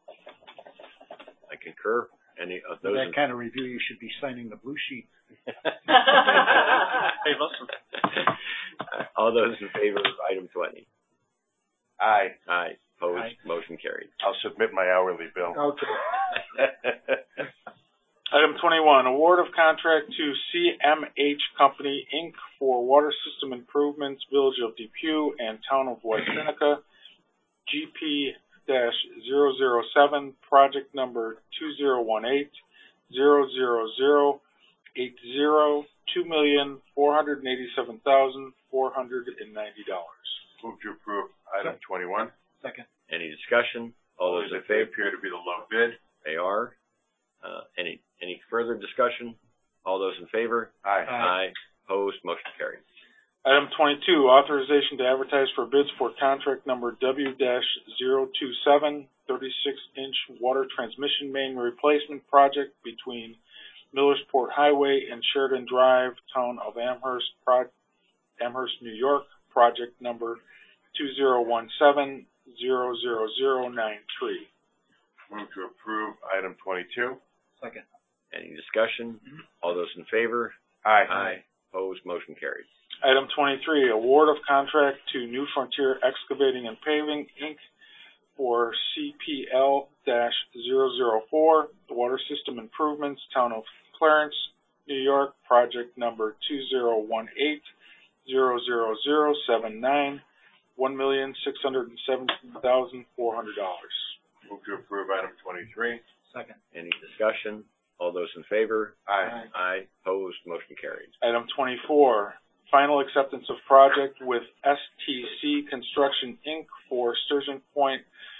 I concur. Any of With those? that kind of review, you should be signing the blue sheet. Hey, listen. All those in favor of item twenty? Aye. Aye. Opposed? Aye. Motion carried. I'll submit my hourly bill. Okay. Item twenty-one, award of contract to C M H Company, Incorporated for water system improvements, Village of Depew and Town of West Seneca, G P zero zero seven, project number two zero one eight zero zero zero eight zero, two million four hundred eighty-seven thousand four hundred ninety dollars. Move to approve item twenty-one. Second. Any discussion? All those in If they favor? appear to be the low bid. They are. Uh, any, any further discussion? All those in favor? Aye. Aye. Opposed? Motion carried. Item twenty-two, authorization to advertise for bids for contract number W zero two seven, thirty-six inch water transmission main replacement project between Millersport Highway and Sheridan Drive, Town of Amherst, Pro- Amherst, New York, project number two zero one seven zero zero zero nine three. Move to approve item twenty-two. Second. Any discussion? All those in favor? Aye. Aye. Opposed? Motion carried. Item twenty-three, award of contract to New Frontier Excavating and Paving, Incorporated for C P L zero zero four, water system improvements, Town of Clarence, New York, project number two zero one eight zero zero zero seven nine, one million, six hundred and seventeen thousand, four hundred dollars. Move to approve item twenty-three. Second. Any discussion? All those in favor? Aye. Aye. Opposed? Motion carried. Item twenty-four, final acceptance of project with S T C Construction, Incorporated for Sturgeon Point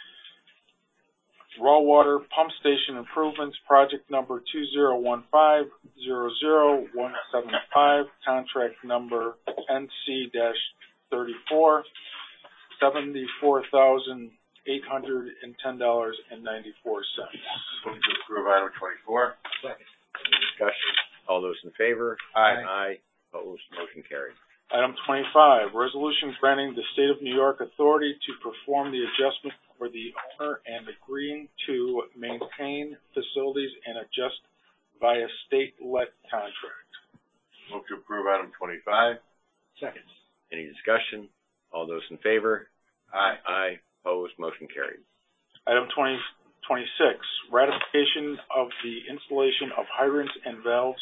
Raw Water Pump Station Improvements, project number two zero one five zero zero one seven five, contract number N C thirty-four, seventy-four thousand eight hundred ten dollars and ninety-four cents. Move to approve item twenty-four. Second. Any discussion? All those in favor? Aye. Aye. Opposed? Motion carried. Item twenty-five, resolution granting the State of New York authority to perform the adjustment for the owner and agreeing to maintain facilities and adjust via state-let contract. Move to approve item twenty-five. Second. Any discussion? All those in favor? Aye. Aye. Opposed? Motion carried. Item twenty, twenty-six, ratification of the installation of hydrants and valves,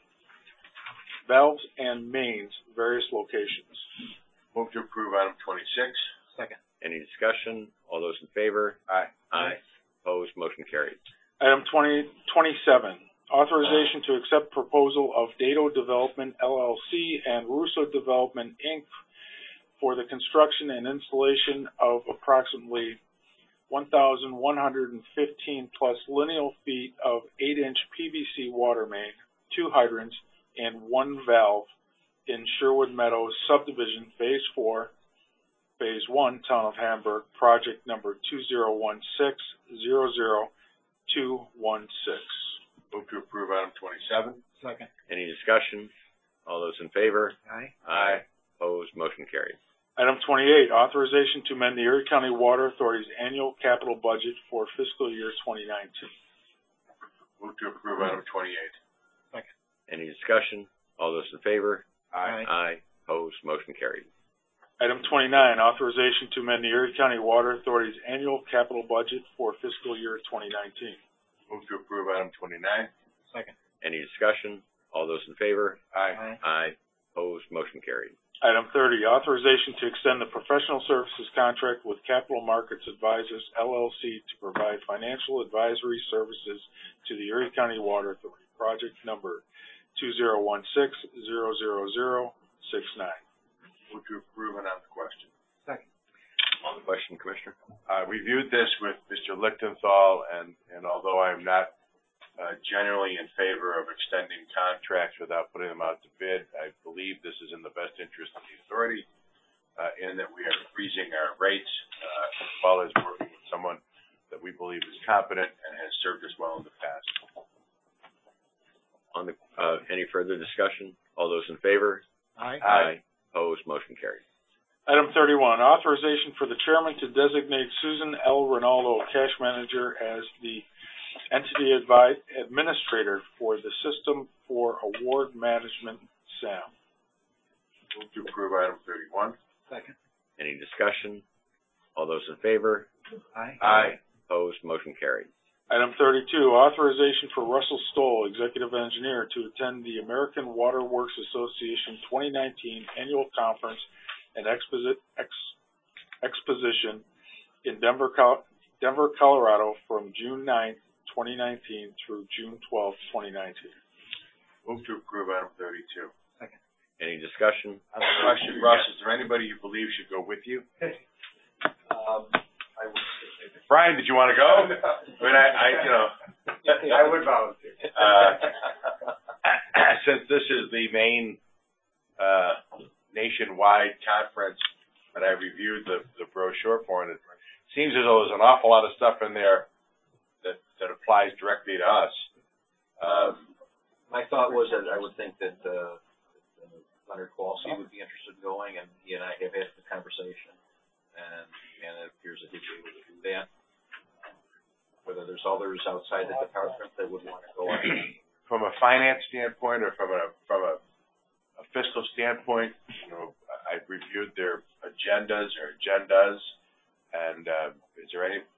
valves and mains, various locations. Move to approve item twenty-six. Second. Any discussion? All those in favor? Aye. Aye. Opposed? Motion carried. Item twenty, twenty-seven, authorization to accept proposal of Dato Development L L C and Russo Development Incorporated for the construction and installation of approximately one thousand one hundred fifteen plus lineal feet of eight inch P V C water main, two hydrants, and one valve in Sherwood Meadows subdivision, phase four, phase one, Town of Hamburg, project number two zero one six zero zero two one six. Move to approve item twenty-seven. Second. Any discussion? All those in favor? Aye. Aye. Opposed? Motion carried. Item twenty-eight, authorization to amend the Erie County Water Authority's annual capital budget for fiscal year twenty nineteen. Move to approve item twenty-eight. Second. Any discussion? All those in favor? Aye. Aye. Opposed? Motion carried. Item twenty-nine, authorization to amend the Erie County Water Authority's annual capital budget for fiscal year twenty nineteen. Move to approve item twenty-nine. Second. Any discussion? All those in favor? Aye. Aye. Opposed? Motion carried. Item thirty, authorization to extend the professional services contract with Capital Markets Advisors, L L C, to provide financial advisory services to the Erie County Water Authority, project number two zero one six zero zero zero six nine. Move to approve and on the question. Second. On the question, Commissioner? Uh, reviewed this with Mister Lichtenthal, and, and although I'm not uh, generally in favor of extending contracts without putting them out to bid, I believe this is in the best interest of the authority, uh, in that we are freezing our rates, uh, as well as working with someone that we believe is competent and has served us well in the past. On the, uh, any further discussion? All those in favor? Aye. Aye. Opposed? Motion carried. Item thirty-one, authorization for the chairman to designate Susan L. Rinaldo, cash manager, as the entity advi- administrator for the System for Award Management, S A M. Move to approve item thirty-one. Second. Any discussion? All those in favor? Aye. Aye. Opposed? Motion carried. Item thirty-two, authorization for Russell Stoll, executive engineer, to attend the American Water Works Association twenty nineteen annual conference and exposi- ex- exposition in Denver, Col- Denver, Colorado from June ninth, twenty nineteen through June twelfth, twenty nineteen. Move to approve item thirty-two. Second. Any discussion? On the question, Russ, is there anybody you believe should go with you? Um, I would, Brian, did you want to go? I mean, I, I you know, I would volunteer. uh, since this is the main uh, nationwide conference that I reviewed the, the brochure for, and it seems as though there's an awful lot of stuff in there that, that applies directly to us. Um, My thought was that I would think that, uh, Leonard Kowalski would be interested in going, and he and I have had the conversation, and, and it appears that he'd be able to do that. Whether there's others outside the department that would want to go on. from a finance standpoint or from a from a, a fiscal standpoint, you know, I've reviewed their agendas or agendas, and uh, is there any?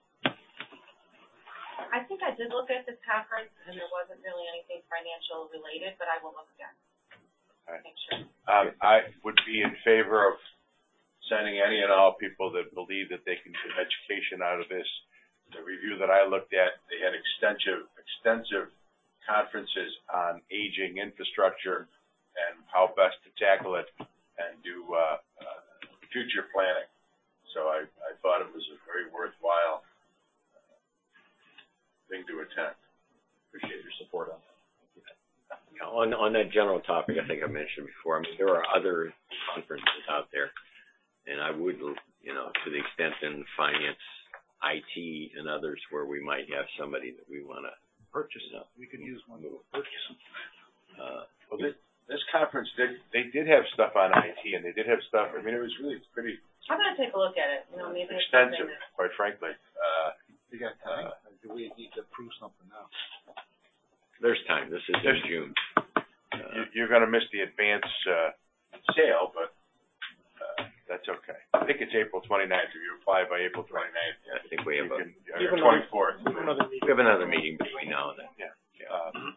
I think I did look at this conference, and there wasn't really anything financial related, but I will look again. make sure. Um, I would be in favor of sending any and all people that believe that they can get education out of this. The review that I looked at, they had extensive, extensive conferences on aging infrastructure and how best to tackle it and do uh, uh, future planning. So I, I thought it was a very worthwhile uh, thing to attend. Appreciate your support on that. Yeah, on, on that general topic, I think I mentioned before, I mean, there are other conferences out there, and I would, you know, to the extent in finance, I T, and others where we might have somebody that we want to Purchase. You know, We could use one to purchase. uh, Well, this, this conference, did, they did have stuff on I T, and they did have stuff, I mean, it was really pretty I'm gonna take a look at it, you know, maybe it's extensive, something that- quite frankly. Uh, You got time? Or do we need to approve something now? there's time. This is in There's- June. you, Uh, you're gonna miss the advance, uh, sale, but, uh, that's okay. I think it's April twenty-ninth, if you apply by April twenty-ninth. I think we You have a, can, We have uh, another- twenty-fourth. we have another meeting. we have another meeting between now and then. Yeah. Um,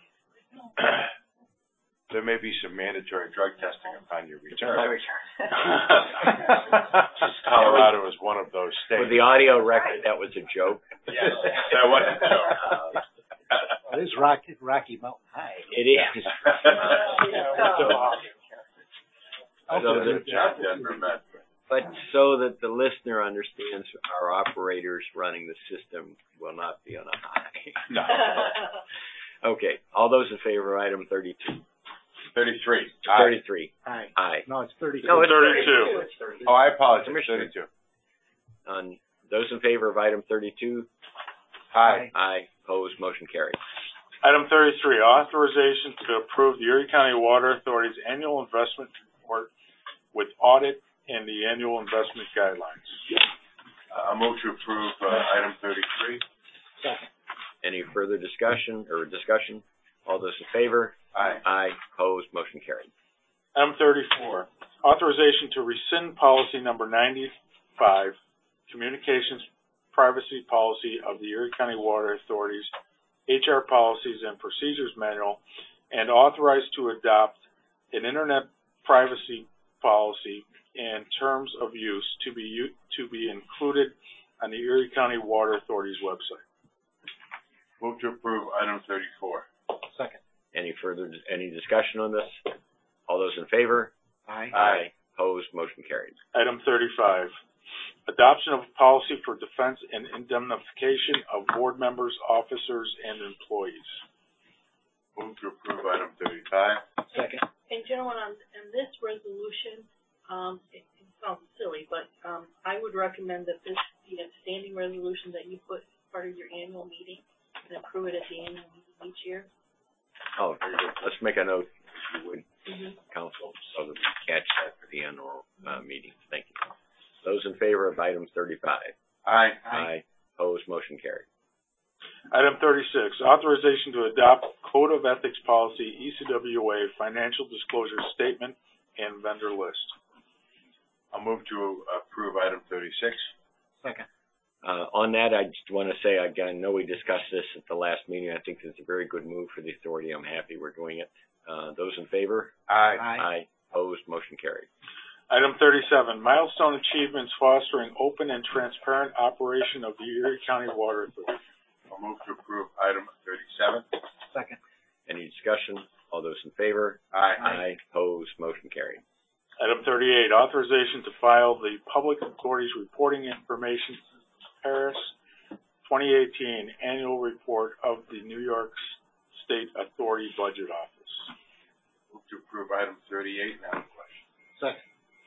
there may be some mandatory drug testing upon your return. Colorado is one of those states. For the audio record, that was a joke. Yes, that wasn't a joke. Uh, It is Rocky, Rocky Mountain High. it is. So that- John Denver met. But so that the listener understands, our operators running the system will not be on a high. No. Okay, all those in favor of item thirty-two? Thirty-three. Aye. Thirty-three. Aye. Aye. No, it's thirty. No, it's Thirty-two. Oh, I apologize, Commissioner. thirty-two. On those in favor of item thirty-two? Aye. Aye. Opposed, motion carried. Item thirty-three, authorization to approve the Erie County Water Authority's annual investment report with audit and the annual investment guidelines. Uh, I'll move to approve, uh, item thirty-three. Second. Any further discussion or discussion? All those in favor? Aye. Aye. Opposed, motion carried. Item thirty-four, authorization to rescind policy number ninety-five, communications privacy policy of the Erie County Water Authority's H R policies and procedures manual, and authorize to adopt an internet privacy policy and terms of use to be u- to be included on the Erie County Water Authority's website. Move to approve item thirty-four. Second. Any further, any discussion on this? All those in favor? Aye. Aye. Opposed, motion carried. Item thirty-five, adoption of policy for defense and indemnification of board members, officers, and employees. Move to approve item thirty-five. Second. And gentlemen, on, on this resolution, um, it, it sounds silly, but, um, I would recommend that this be a standing resolution that you put as part of your annual meeting and approve it at the annual meeting each year. Oh, very good. Let's make a note, if you would, Mm-hmm. council, so that we catch that for the annual, uh, meeting. Thank you. Those in favor of item thirty-five? Aye. Aye. Opposed, motion carried. Item thirty-six, authorization to adopt Code of Ethics Policy, E C W A, Financial Disclosure Statement and Vendor List. I'll move to approve item thirty-six. Second. Uh, on that, I just want to say, again, I know we discussed this at the last meeting. I think it's a very good move for the authority. I'm happy we're doing it. Uh, those in favor? Aye. Aye. Opposed, motion carried. Item thirty-seven, milestone achievements fostering open and transparent operation of the Erie County Water Authority. I'll move to approve item thirty-seven. Second. Any discussion? All those in favor? Aye. Aye. Opposed, motion carried. Item thirty-eight, authorization to file the Public Authorities Reporting Information Paris twenty eighteen Annual Report of the New York State Authority Budget Office. Move to approve item thirty-eight. Now the question. Second.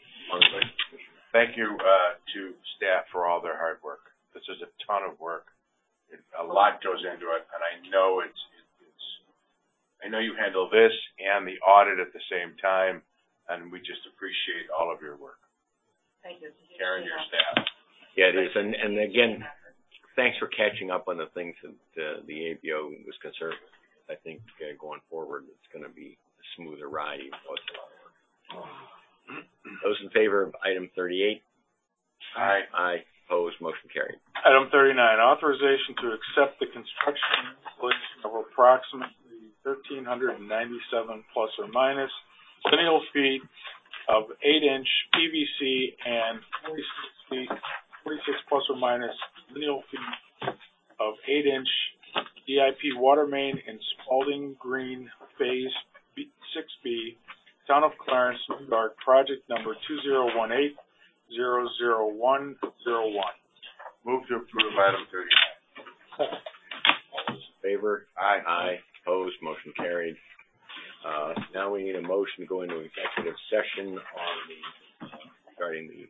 Thank you, uh, to staff for all their hard work. This is a ton of work. It, a lot goes into it, and I know it's, it, it's, I know you handle this and the audit at the same time, and we just appreciate all of your work. Thank you. Karen, your staff. Yeah, it is. And, and again, thanks for catching up on the things that uh, the A B O was concerned with. I think uh, going forward, it's going to be a smoother ride, even though it's a lot of work. Those in favor of item thirty-eight? Aye. Aye. Opposed, motion carried. Item thirty-nine, authorization to accept the construction and installation of approximately thirteen hundred ninety-seven plus or minus lineal feet of eight inch P V C and forty-six feet, forty-six plus or minus lineal feet of eight inch D I P water main in Spalding Green Phase B, six B, Town of Clarence, New York, project number two zero one eight zero zero one zero one. Move to approve item thirty-nine. All those in favor? Aye. Aye. Opposed? Motion carried. Uh, now we need a motion to go into executive session on the, regarding the,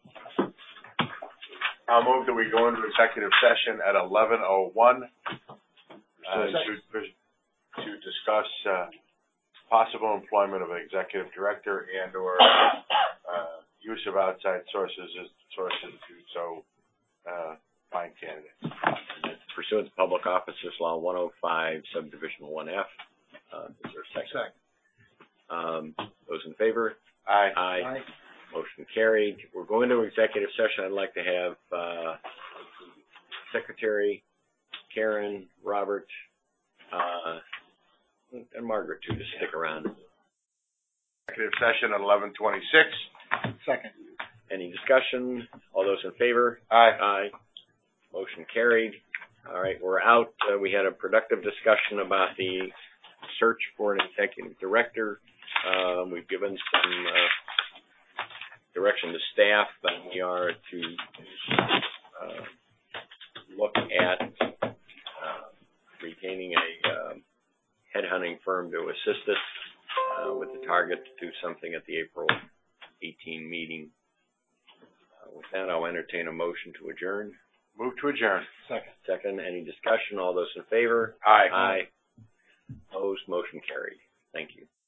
I'll move that we go into executive session at eleven oh one, uh, to, to discuss, uh, possible employment of an executive director and or, uh, use of outside sources as sources to so, uh, find candidates. pursuant to Public Officers Law one oh five, Subdivision one F. Uh, is there a second? Second. Um, those in favor? Aye. Aye. Aye. Motion carried. We're going to executive session. I'd like to have, uh, Secretary Karen, Robert, uh, and Margaret too to stick around. Executive session at eleven twenty-six. Second. Any discussion? All those in favor? Aye. Aye. Motion carried. All right, we're out. Uh, we had a productive discussion about the search for an executive director. Um, we've given some uh, direction to staff, but we are to uh, look at uh, retaining a uh, headhunting firm to assist us uh, with the target to do something at the April eighteenth meeting. Uh, with that, I'll entertain a motion to adjourn. Move to adjourn. Second. Second, any discussion? All those in favor? Aye. Aye. Opposed, motion carried. Thank you.